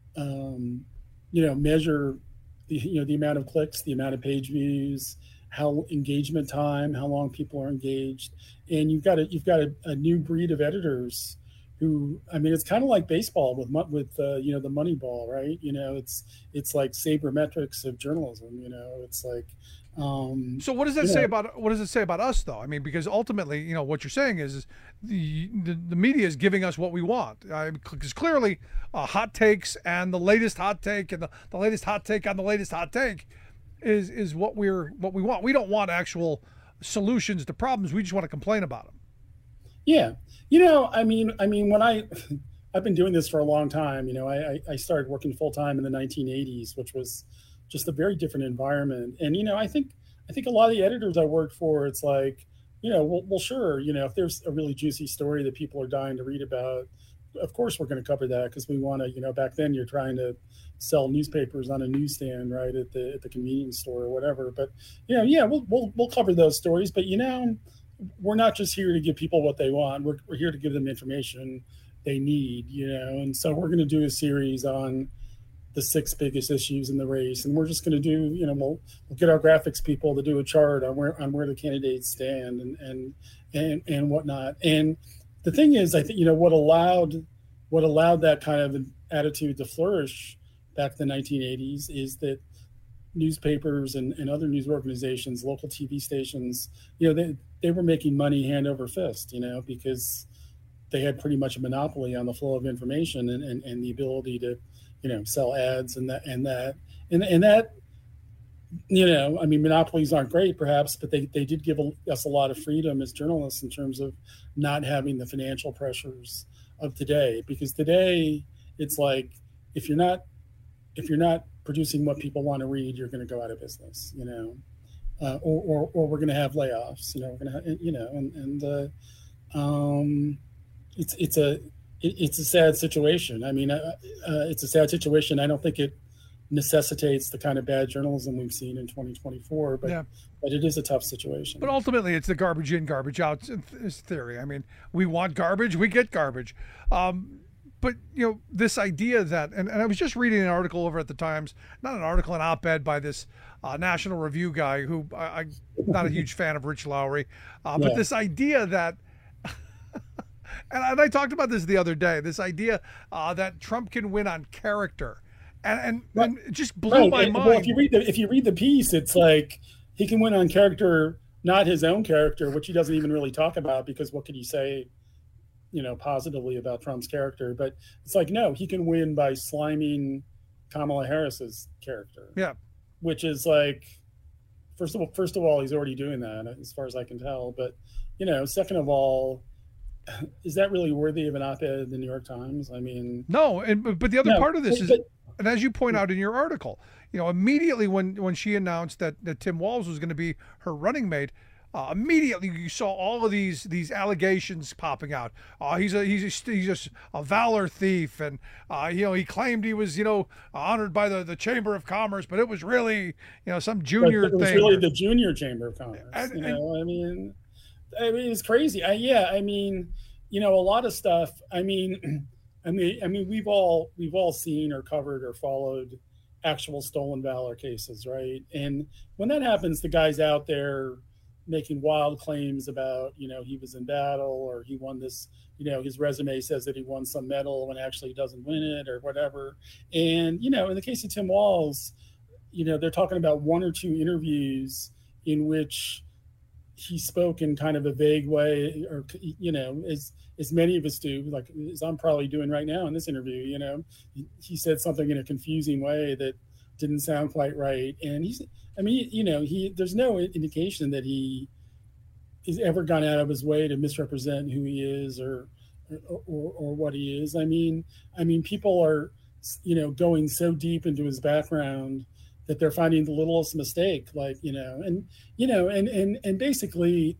um, you know, measure the, you know, the amount of clicks, the amount of page views, how engagement time, how long people are engaged. And you've got a, you've got a, a new breed of editors who, I mean, it's kind of like baseball with, with, uh, you know, the Moneyball, right? You know, it's, it's like sabermetrics of journalism, you know, it's like, um, so what does that say know, about, what does it say about us though? I mean, because ultimately, you know, what you're saying is, is the, the, the media is giving us what we want. Because clearly uh, hot takes and the latest hot take and the, the latest hot take on the latest hot take is, is what we're, what we want. We don't want actual solutions to problems. We just want to complain about them. Yeah. You know, I mean, I mean, when I, I've been doing this for a long time, you know, I, I started working full time in the nineteen eighties, which was just a very different environment. And, you know, I think, I think a lot of the editors I worked for, it's like, you know, well, well, sure, you know, if there's a really juicy story that people are dying to read about, of course we're going to cover that, because we want to, you know, back then you're trying to sell newspapers on a newsstand, right, at the at the convenience store or whatever. But, you know, yeah, we'll we'll we'll cover those stories. But, you know, we're not just here to give people what they want. We're we're here to give them information they need, you know. And so we're going to do a series on the six biggest issues in the race, and we're just going to do, you know, we'll, we'll get our graphics people to do a chart on where on where the candidates stand and and and and whatnot. And the thing is, I think, you know, what allowed what allowed that kind of attitude to flourish back in the nineteen eighties is that newspapers and, and other news organizations, local T V stations, you know, they, they were making money hand over fist, you know, because they had pretty much a monopoly on the flow of information and, and, and the ability to, you know, sell ads and that, and that, and, and that, you know, I mean, monopolies aren't great perhaps, but they, they did give us a lot of freedom as journalists in terms of not having the financial pressures of today, because today it's like, if you're not, if you're not producing what people want to read, you're going to go out of business, you know, uh, or, or, or we're going to have layoffs, you know, we're going to have, you know, and, and, uh, um, it's, it's a, it, it's a sad situation. I mean, uh, uh, it's a sad situation. I don't think it necessitates the kind of bad journalism we've seen in twenty twenty-four, but, yeah. but it is a tough situation. But ultimately it's the garbage in, garbage out theory. I mean, we want garbage, we get garbage. Um, But, you know, this idea that, and, and I was just reading an article over at the Times, not an article, an op-ed by this uh, National Review guy who I, I'm not a huge fan of Rich Lowry, uh, but yeah. this idea that, and, I, and I talked about this the other day, this idea uh, that Trump can win on character, and, and, right. and it just blew right. my and, mind. Well, if you read the if you read the piece, it's like he can win on character, not his own character, which he doesn't even really talk about, because what could he say, you know, positively about Trump's character? But it's like, no, he can win by sliming Kamala Harris's character. Yeah. Which is like, first of all, first of all, he's already doing that as far as I can tell. But, you know, second of all, is that really worthy of an op-ed in the New York Times? I mean, no. And, but the other no, part of this but, is, and as you point out in your article, you know, immediately when, when she announced that, that Tim Walz was going to be her running mate, Uh, immediately you saw all of these these allegations popping out. Uh, he's a he's a, he's a, a valor thief, and uh, you know, he claimed he was, you know, honored by the, the Chamber of Commerce, but it was really, you know, some junior it was thing. Really the junior Chamber of Commerce. And, you and, know, I mean, I mean, it's crazy. I, yeah, I mean, you know, a lot of stuff. I mean, I mean, I mean, we've all we've all seen or covered or followed actual stolen valor cases, right? And when that happens, the guy's out there making wild claims about, you know, he was in battle, or he won this, you know, his resume says that he won some medal when actually he doesn't win it or whatever. And, you know, in the case of Tim Walz, you know, they're talking about one or two interviews in which he spoke in kind of a vague way, or, you know, as, as many of us do, like as I'm probably doing right now in this interview, you know, he, he said something in a confusing way that didn't sound quite right. And he's, I mean, you know, he, there's no indication that he has ever gone out of his way to misrepresent who he is or, or, or, or what he is. I mean, I mean, people are, you know, going so deep into his background that they're finding the littlest mistake, like, you know, and, you know, and, and, and basically,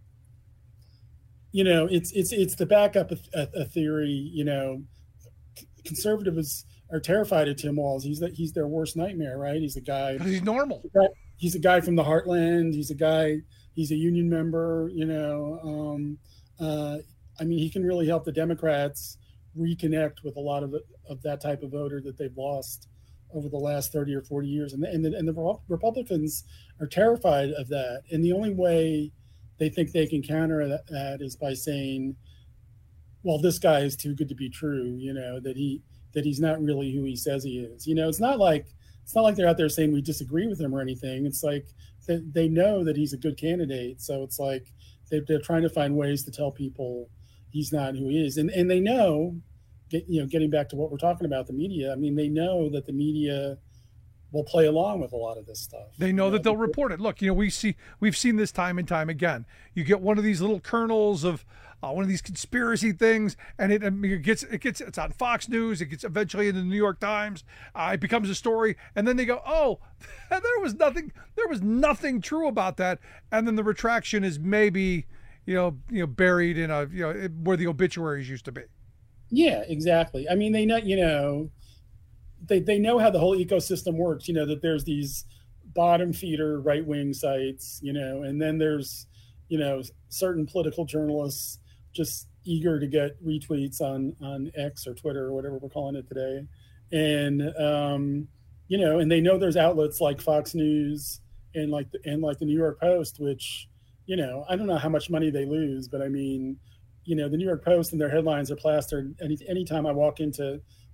you know, it's, it's, it's the backup of a, a theory, you know, conservatives are terrified of Tim Walz. He's the, he's their worst nightmare, right? He's a guy. He's normal. He's a guy from the heartland. He's a guy. He's a union member. You know, um, uh, I mean, he can really help the Democrats reconnect with a lot of of that type of voter that they've lost over the last thirty or forty years. And the, and the, and the Republicans are terrified of that. And the only way they think they can counter that, that is by saying, well, this guy is too good to be true. You know, that he. that he's not really who he says he is. You know, it's not like it's not like they're out there saying we disagree with him or anything. It's like they, they know that he's a good candidate. So it's like they, they're trying to find ways to tell people he's not who he is. And and they know, get, you know, getting back to what we're talking about, the media, I mean, they know that the media will play along with a lot of this stuff. They know, you know that they'll report it. Look, you know, we see, we've seen this time and time again. You get one of these little kernels of uh, one of these conspiracy things, and it, I mean, it gets, it gets, it's on Fox News. It gets eventually in the New York Times. Uh, it becomes a story, and then they go, "Oh, there was nothing, there was nothing true about that." And then the retraction is maybe, you know, you know, buried in a, you know, where the obituaries used to be. Yeah, exactly. I mean, they know, you know. They they know how the whole ecosystem works, you know, that there's these bottom feeder right-wing sites, you know, and then there's, you know, certain political journalists just eager to get retweets on, on X or Twitter or whatever we're calling it today. And, um, you know, and they know there's outlets like Fox News and like, the, and like the New York Post, which, you know, I don't know how much money they lose, but I mean, you know, the New York Post and their headlines are plastered. Any anytime I walk into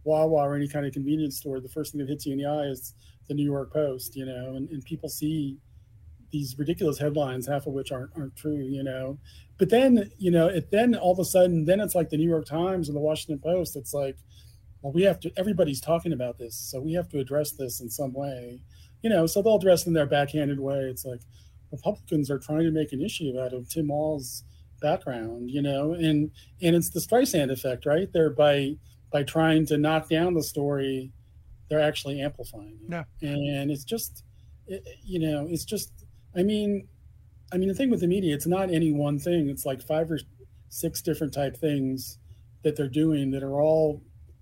Wawa or any kind of convenience store, the first thing that hits you in the eye is the New York Post, you know, and, and people see these ridiculous headlines, half of which aren't aren't true, you know. But then, you know, it then all of a sudden, then it's like the New York Times and the Washington Post. It's like, well, we have to, everybody's talking about this, so we have to address this in some way, you know. So they'll address it in their backhanded way. It's like Republicans are trying to make an issue out of Tim Walz's background, you know, and and it's the Streisand effect, right? They're by by trying to knock down the story, they're actually amplifying it. Yeah. And it's just, it, you know, it's just, I mean, I mean, the thing with the media, it's not any one thing. It's like five or six different type things that they're doing that are all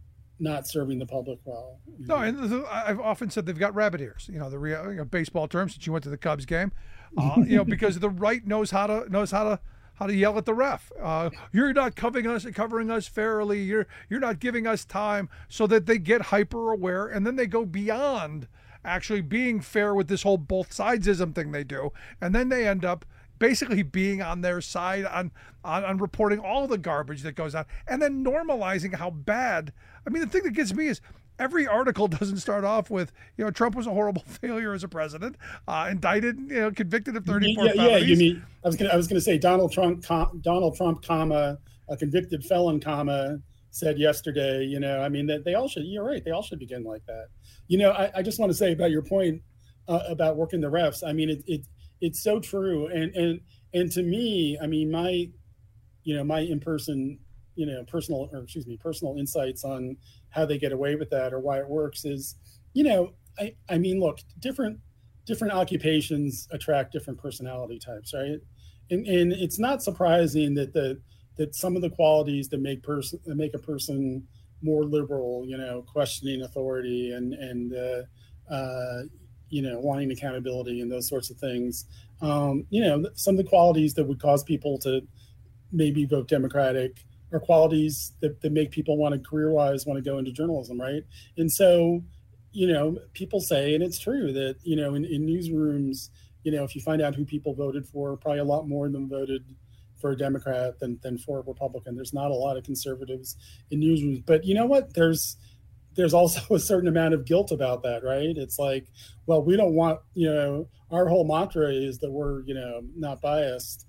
not serving the public well. No, and the, I've often said they've got rabbit ears. You know, the real, you know, baseball terms, since you went to the Cubs game, uh, you know, because the right knows how to knows how to how to yell at the ref. Uh, you're not covering us covering us fairly. You're you're not giving us time, so that they get hyper aware, and then they go beyond actually being fair with this whole both sidesism thing they do, and then they end up basically being on their side on, on on reporting all the garbage that goes on, and then normalizing how bad. I mean, the thing that gets me is every article doesn't start off with, you know, Trump was a horrible failure as a president, uh, indicted, you know, convicted of thirty-four yeah, felonies. Yeah, you mean I was gonna I was gonna say Donald Trump, com, Donald Trump, comma a convicted felon, comma said yesterday. You know, I mean that they all should. You're right. They all should begin like that. You know, I, I just want to say about your point uh, about working the refs. I mean, it, it it's so true. And and and to me, I mean, my you know my in-person you know personal or excuse me personal insights on how they get away with that or why it works is, you know, I I mean, look, different different occupations attract different personality types, right? And and it's not surprising that the that some of the qualities that make person that make a person more liberal, you know, questioning authority and and uh, uh, you know, wanting accountability and those sorts of things. Um, you know, some of the qualities that would cause people to maybe vote Democratic are qualities that, that make people want to career-wise want to go into journalism, right? And so, you know, people say, and it's true that, you know, in, in newsrooms, you know, if you find out who people voted for, probably a lot more of them voted for a Democrat than, than for a Republican. There's not a lot of conservatives in newsrooms, but you know what? There's there's also a certain amount of guilt about that, right? It's like, well, we don't want, you know, our whole mantra is that we're, you know, not biased.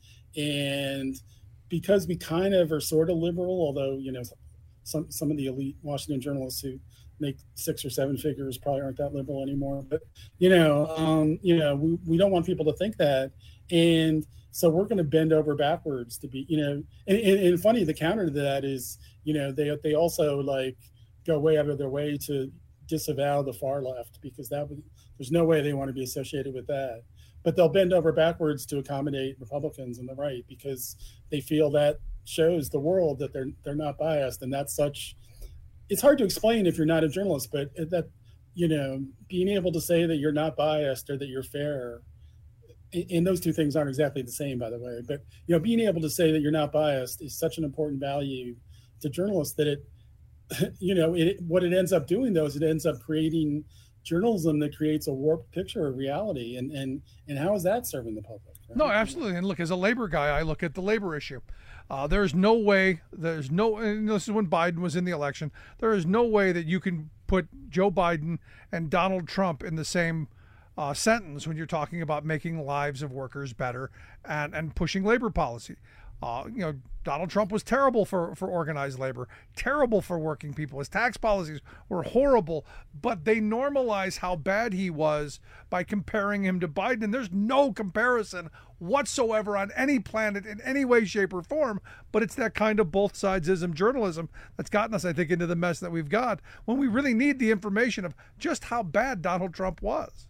And because we kind of are sort of liberal, although, you know, some some of the elite Washington journalists who make six or seven figures probably aren't that liberal anymore. But, you know, um, you know, we, we don't want people to think that. And so we're going to bend over backwards to be, you know, and, and, and funny, the counter to that is, you know, they they also like go way out of their way to disavow the far left because that would, there's no way they want to be associated with that. But they'll bend over backwards to accommodate Republicans on the right because they feel that shows the world that they're they're not biased, and that's such. It's hard to explain if you're not a journalist, but that, you know, being able to say that you're not biased or that you're fair. And those two things aren't exactly the same, by the way, but, you know, being able to say that you're not biased is such an important value to journalists that it, you know, it, what it ends up doing, though, is it ends up creating journalism that creates a warped picture of reality. And, and, and how is that serving the public? Right? No, absolutely. And look, as a labor guy, I look at the labor issue. Uh, there's no way, there's no, and this is when Biden was in the election, there is no way that you can put Joe Biden and Donald Trump in the same Uh, sentence when you're talking about making lives of workers better and, and pushing labor policy. Uh, you know, Donald Trump was terrible for, for organized labor, terrible for working people. His tax policies were horrible, but they normalize how bad he was by comparing him to Biden. And there's no comparison whatsoever on any planet in any way, shape, or form, but it's that kind of both sidesism journalism that's gotten us, I think, into the mess that we've got when we really need the information of just how bad Donald Trump was.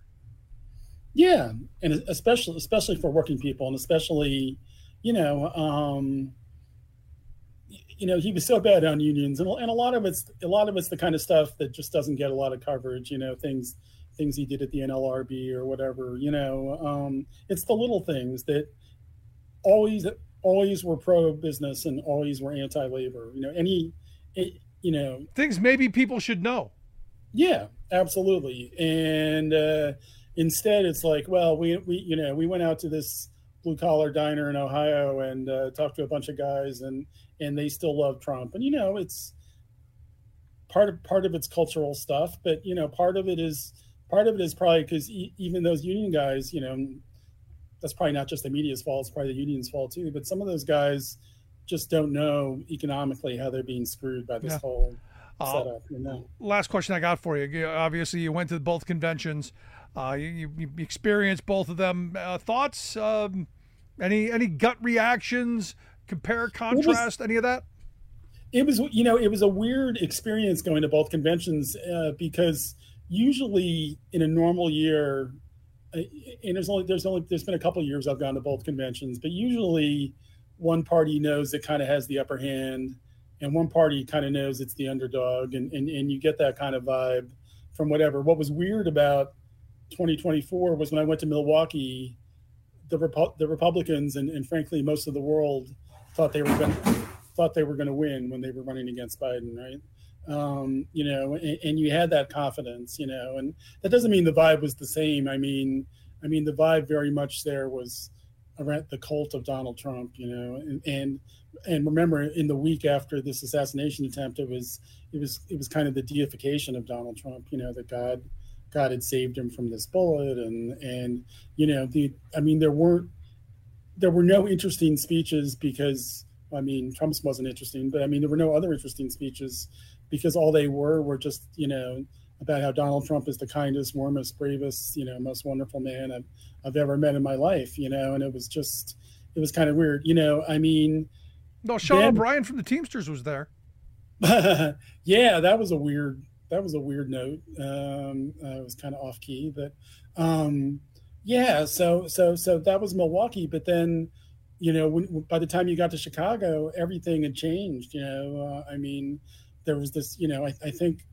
Yeah, and especially especially for working people, and especially, you know, um, you know, he was so bad on unions, and, and a lot of it's a lot of it's the kind of stuff that just doesn't get a lot of coverage. You know, things things he did at the N L R B or whatever. You know, um, it's the little things that always always were pro business and always were anti labor. You know, any it, you know things maybe people should know. Yeah, absolutely, and. Uh, Instead, it's like, well, we, we, you know, we went out to this blue collar diner in Ohio and uh, talked to a bunch of guys and, and they still love Trump. And, you know, it's part of part of it's cultural stuff, but you know, part of it is part of it is probably because e- even those union guys, you know, that's probably not just the media's fault; it's probably the union's fault too. But some of those guys just don't know economically how they're being screwed by this yeah. whole uh, setup. You know? Last question I got for you. you obviously, you went to both conventions. Uh, you, you experienced both of them. Uh, thoughts? Um, any any gut reactions? Compare, contrast, was, any of that? It was, you know, it was a weird experience going to both conventions uh, because usually in a normal year, uh, and there's only there's only there's been a couple of years I've gone to both conventions, but usually one party knows it kind of has the upper hand, and one party kind of knows it's the underdog, and and and you get that kind of vibe from whatever. What was weird about twenty twenty-four was when I went to Milwaukee, the Repu- the Republicans and, and frankly most of the world thought they were going thought they were going to win when they were running against Biden, right? Um, you know, and, and you had that confidence, you know, and that doesn't mean the vibe was the same. I mean, I mean the vibe very much there was around the cult of Donald Trump, you know, and and and remember in the week after this assassination attempt, it was it was it was kind of the deification of Donald Trump, you know, that God. God had saved him from this bullet, and and you know the I mean there weren't there were no interesting speeches because I mean Trump's wasn't interesting, but I mean there were no other interesting speeches because all they were were just you know about how Donald Trump is the kindest, warmest, bravest, you know, most wonderful man I've, I've ever met in my life, you know, and it was just it was kind of weird, you know. I mean, no, Sean then, O'Brien from the Teamsters was there. Yeah, that was a weird. That was a weird note. Um, uh, it was kind of off key, but um, yeah. So so so that was Milwaukee. But then, you know, when, by the time you got to Chicago, everything had changed. You know, uh, I mean, there was this. You know, I, I think,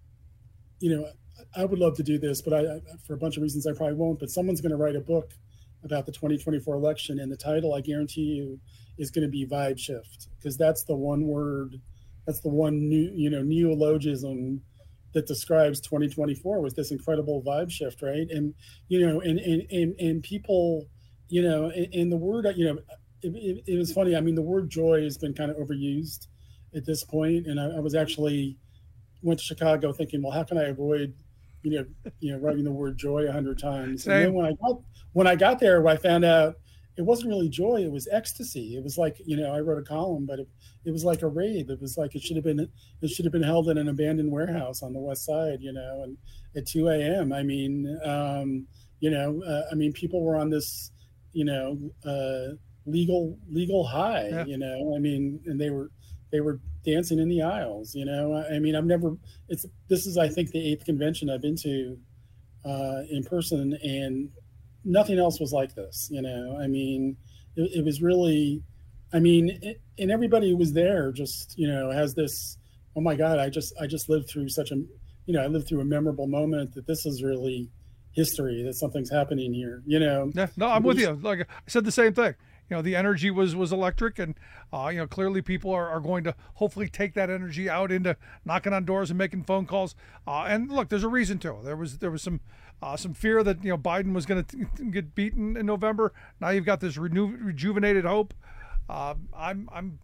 you know, I would love to do this, but I, I for a bunch of reasons I probably won't. But someone's going to write a book about the twenty twenty-four election, and the title, I guarantee you, is going to be vibe shift, because that's the one word, that's the one new, you know, neologism that describes twenty twenty-four, was this incredible vibe shift, right? And you know, and and and, and people, you know, and, and the word, you know, it, it, it was funny. I mean, the word joy has been kind of overused at this point, and I, I was actually went to Chicago thinking, well, how can I avoid, you know, you know, writing the word joy a hundred times? Same. And then when I got when I got there, I found out it wasn't really joy; it was ecstasy. It was like, you know, I wrote a column, but it, it was like a rave. It was like it should have been it should have been held in an abandoned warehouse on the west side, you know, and at two a.m. I mean, um, you know, uh, I mean, people were on this, you know, uh, legal legal high, yeah. you know. I mean, and they were they were dancing in the aisles, you know. I mean, I've never. It's this is I think the eighth convention I've been to uh, in person, and nothing else was like this, you know. I mean, it, it was really, I mean, it, and everybody who was there just, you know, has this, oh my God, I just, I just lived through such a, you know, I lived through a memorable moment, that this is really history, that something's happening here, you know. Yeah, no, I'm with you. Like I said, the same thing. You know, the energy was was electric, and uh, you know, clearly people are, are going to hopefully take that energy out into knocking on doors and making phone calls. Uh, and look, there's a reason to. There was there was some uh, some fear that, you know, Biden was going to get beaten in November. Now you've got this renew, rejuvenated hope. Uh, I'm I'm.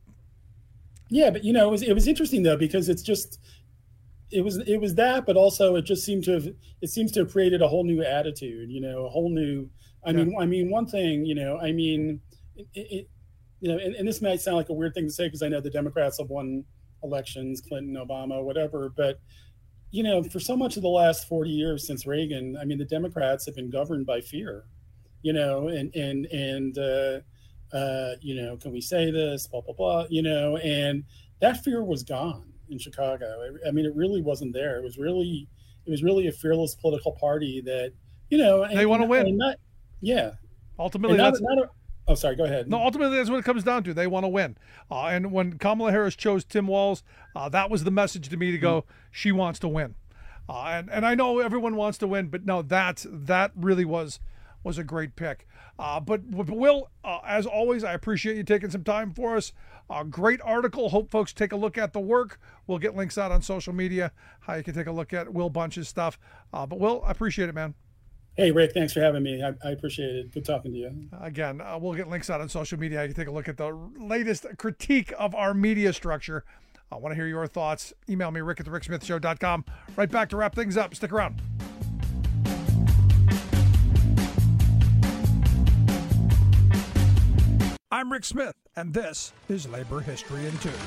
Yeah, but you know, it was it was interesting though, because it's just it was it was that, but also it just seemed to have it seems to have created a whole new attitude. You know, a whole new. I mean, yeah. I mean, one thing. You know, I mean. It, it, you know, and, and this might sound like a weird thing to say, because I know the Democrats have won elections, Clinton, Obama, whatever. But, you know, for so much of the last forty years since Reagan, I mean, the Democrats have been governed by fear, you know, and, and, and uh, uh, you know, can we say this, blah, blah, blah, you know, and that fear was gone in Chicago. I, I mean, it really wasn't there. It was really, it was really a fearless political party that, you know. They want to win. Not, yeah. Ultimately, not, that's... not a, Oh, sorry, go ahead. No, ultimately, that's what it comes down to. They want to win. Uh, and when Kamala Harris chose Tim Walz, uh, that was the message to me to go, mm-hmm. she wants to win. Uh, and, and I know everyone wants to win, but no, that, that really was was a great pick. Uh, but, but Will, uh, as always, I appreciate you taking some time for us. Uh, great article. Hope folks take a look at the work. We'll get links out on social media, how you can take a look at Will Bunch's stuff. Uh, but, Will, I appreciate it, man. Hey, Rick, thanks for having me. I, I appreciate it. Good talking to you. Again, uh, we'll get links out on social media. You can take a look at the latest critique of our media structure I want to hear your thoughts. Email me, rick at the rick smith show dot com. Right back to wrap things up. Stick around. I'm Rick Smith, and this is Labor History in Two.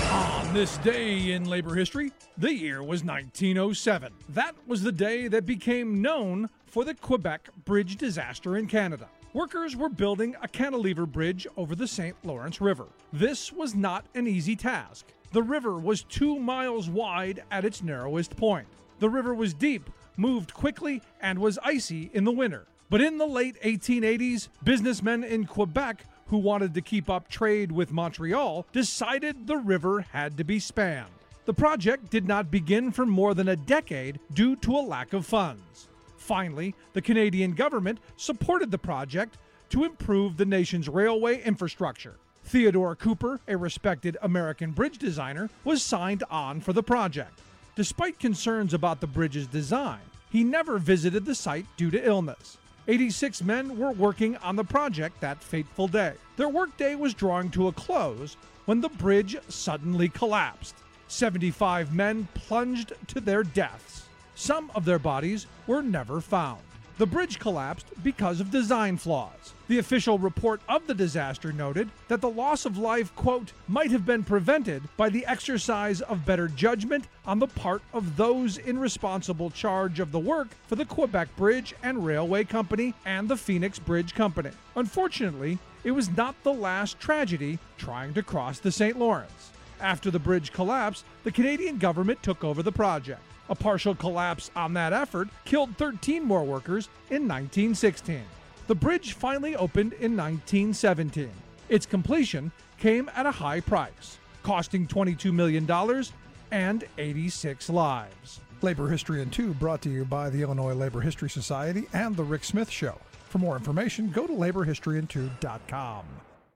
On this day in labor history, the year was nineteen oh seven. That was the day that became known for the Quebec Bridge disaster in Canada. Workers were building a cantilever bridge over the Saint Lawrence River. This was not an easy task. The river was two miles wide at its narrowest point. The river was deep, moved quickly, and was icy in the winter. But in the late eighteen eighties, businessmen in Quebec who wanted to keep up trade with Montreal decided the river had to be spanned. The project did not begin for more than a decade due to a lack of funds. Finally, the Canadian government supported the project to improve the nation's railway infrastructure. Theodore Cooper, a respected American bridge designer, was signed on for the project. Despite concerns about the bridge's design, he never visited the site due to illness. eighty-six men were working on the project that fateful day. Their workday was drawing to a close when the bridge suddenly collapsed. seventy-five men plunged to their deaths. Some of their bodies were never found. The bridge collapsed because of design flaws. The official report of the disaster noted that the loss of life, quote, might have been prevented by the exercise of better judgment on the part of those in responsible charge of the work for the Quebec Bridge and Railway Company and the Phoenix Bridge Company. Unfortunately, it was not the last tragedy trying to cross the Saint Lawrence. After the bridge collapsed, the Canadian government took over the project. A partial collapse on that effort killed thirteen more workers in nineteen sixteen. The bridge finally opened in nineteen seventeen. Its completion came at a high price, costing twenty-two million dollars and eighty-six lives. Labor History in Two brought to you by the Illinois Labor History Society and The Rick Smith Show. For more information, go to labor history in two dot com.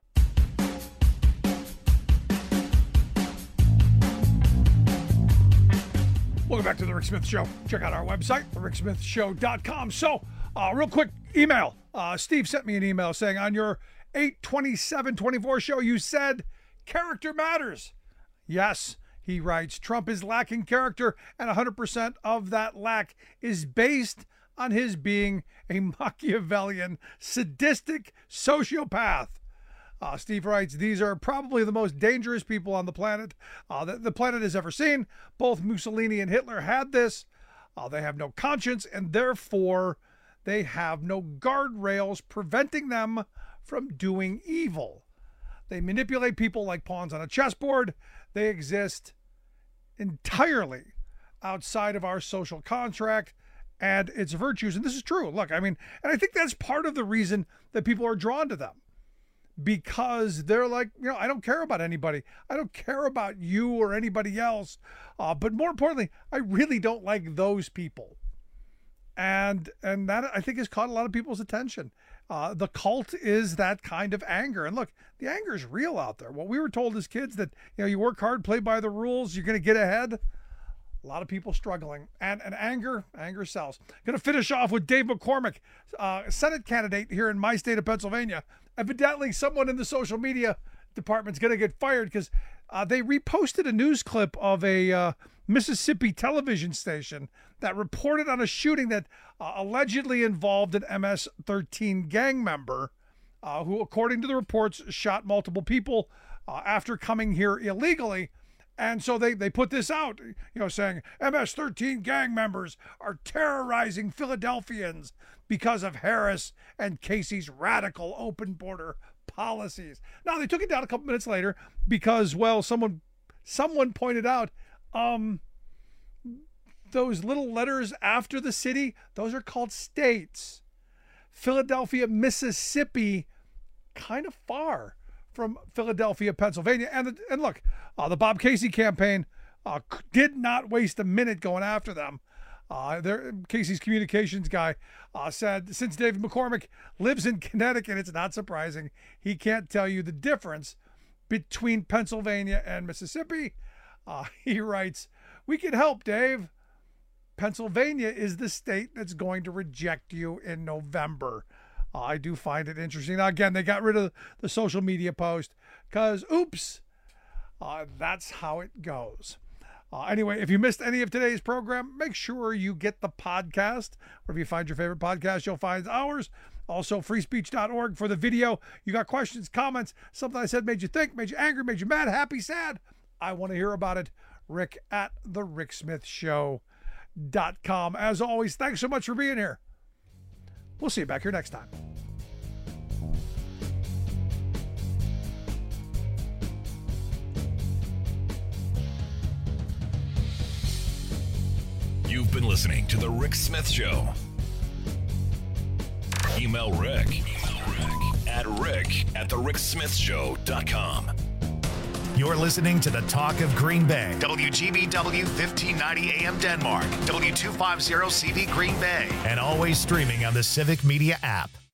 Welcome back to The Rick Smith Show. Check out our website, the rick smith show dot com. So, uh, real quick email. Uh, Steve sent me an email saying on your eight twenty-seven twenty-four show, you said character matters. Yes, he writes, Trump is lacking character, and one hundred percent of that lack is based on his being a Machiavellian, sadistic sociopath. Uh, Steve writes, these are probably the most dangerous people on the planet uh, that the planet has ever seen. Both Mussolini and Hitler had this. Uh, they have no conscience, and therefore they have no guardrails preventing them from doing evil. They manipulate people like pawns on a chessboard. They exist entirely outside of our social contract and its virtues. And this is true. Look, I mean, and I think that's part of the reason that people are drawn to them. Because they're like, you know, I don't care about anybody. I don't care about you or anybody else. Uh, but more importantly, I really don't like those people. And and that, I think, has caught a lot of people's attention. Uh, the cult is that kind of anger. And look, the anger is real out there. What we were told as kids that, you know, you work hard, play by the rules, you're going to get ahead. A lot of people struggling. And, and anger, anger sells. Going to finish off with Dave McCormick, uh, Senate candidate here in my state of Pennsylvania. Evidently, someone in the social media department's going to get fired because uh, they reposted a news clip of a uh, Mississippi television station that reported on a shooting that uh, allegedly involved an M S thirteen gang member uh, who, according to the reports, shot multiple people uh, after coming here illegally. And so they, they put this out, you know, saying M S thirteen gang members are terrorizing Philadelphians because of Harris and Casey's radical open border policies. Now, they took it down a couple minutes later because, well, someone someone pointed out um, those little letters after the city, those are called states. Philadelphia, Mississippi, kind of far from Philadelphia, Pennsylvania. And, and look, uh, the Bob Casey campaign uh, did not waste a minute going after them. Uh, their, Casey's communications guy uh, said, since David McCormick lives in Connecticut, it's not surprising he can't tell you the difference between Pennsylvania and Mississippi. Uh, he writes, we can help, Dave. Pennsylvania is the state that's going to reject you in November. Uh, I do find it interesting. Now, again, they got rid of the social media post because, oops, Uh, that's how it goes. Uh, anyway, if you missed any of today's program, make sure you get the podcast. Wherever you find your favorite podcast, you'll find ours. Also, free speech dot org for the video. You got questions, comments, something I said made you think, made you angry, made you mad, happy, sad. I want to hear about it. Rick at the rick smith show dot com. As always, thanks so much for being here. We'll see you back here next time. You've been listening to The Rick Smith Show. Email Rick, Email Rick at rick at the rick smith show dot com. You're listening to the Talk of Green Bay. W G B W fifteen ninety A M Denmark. W two fifty C V Green Bay. And always streaming on the Civic Media app.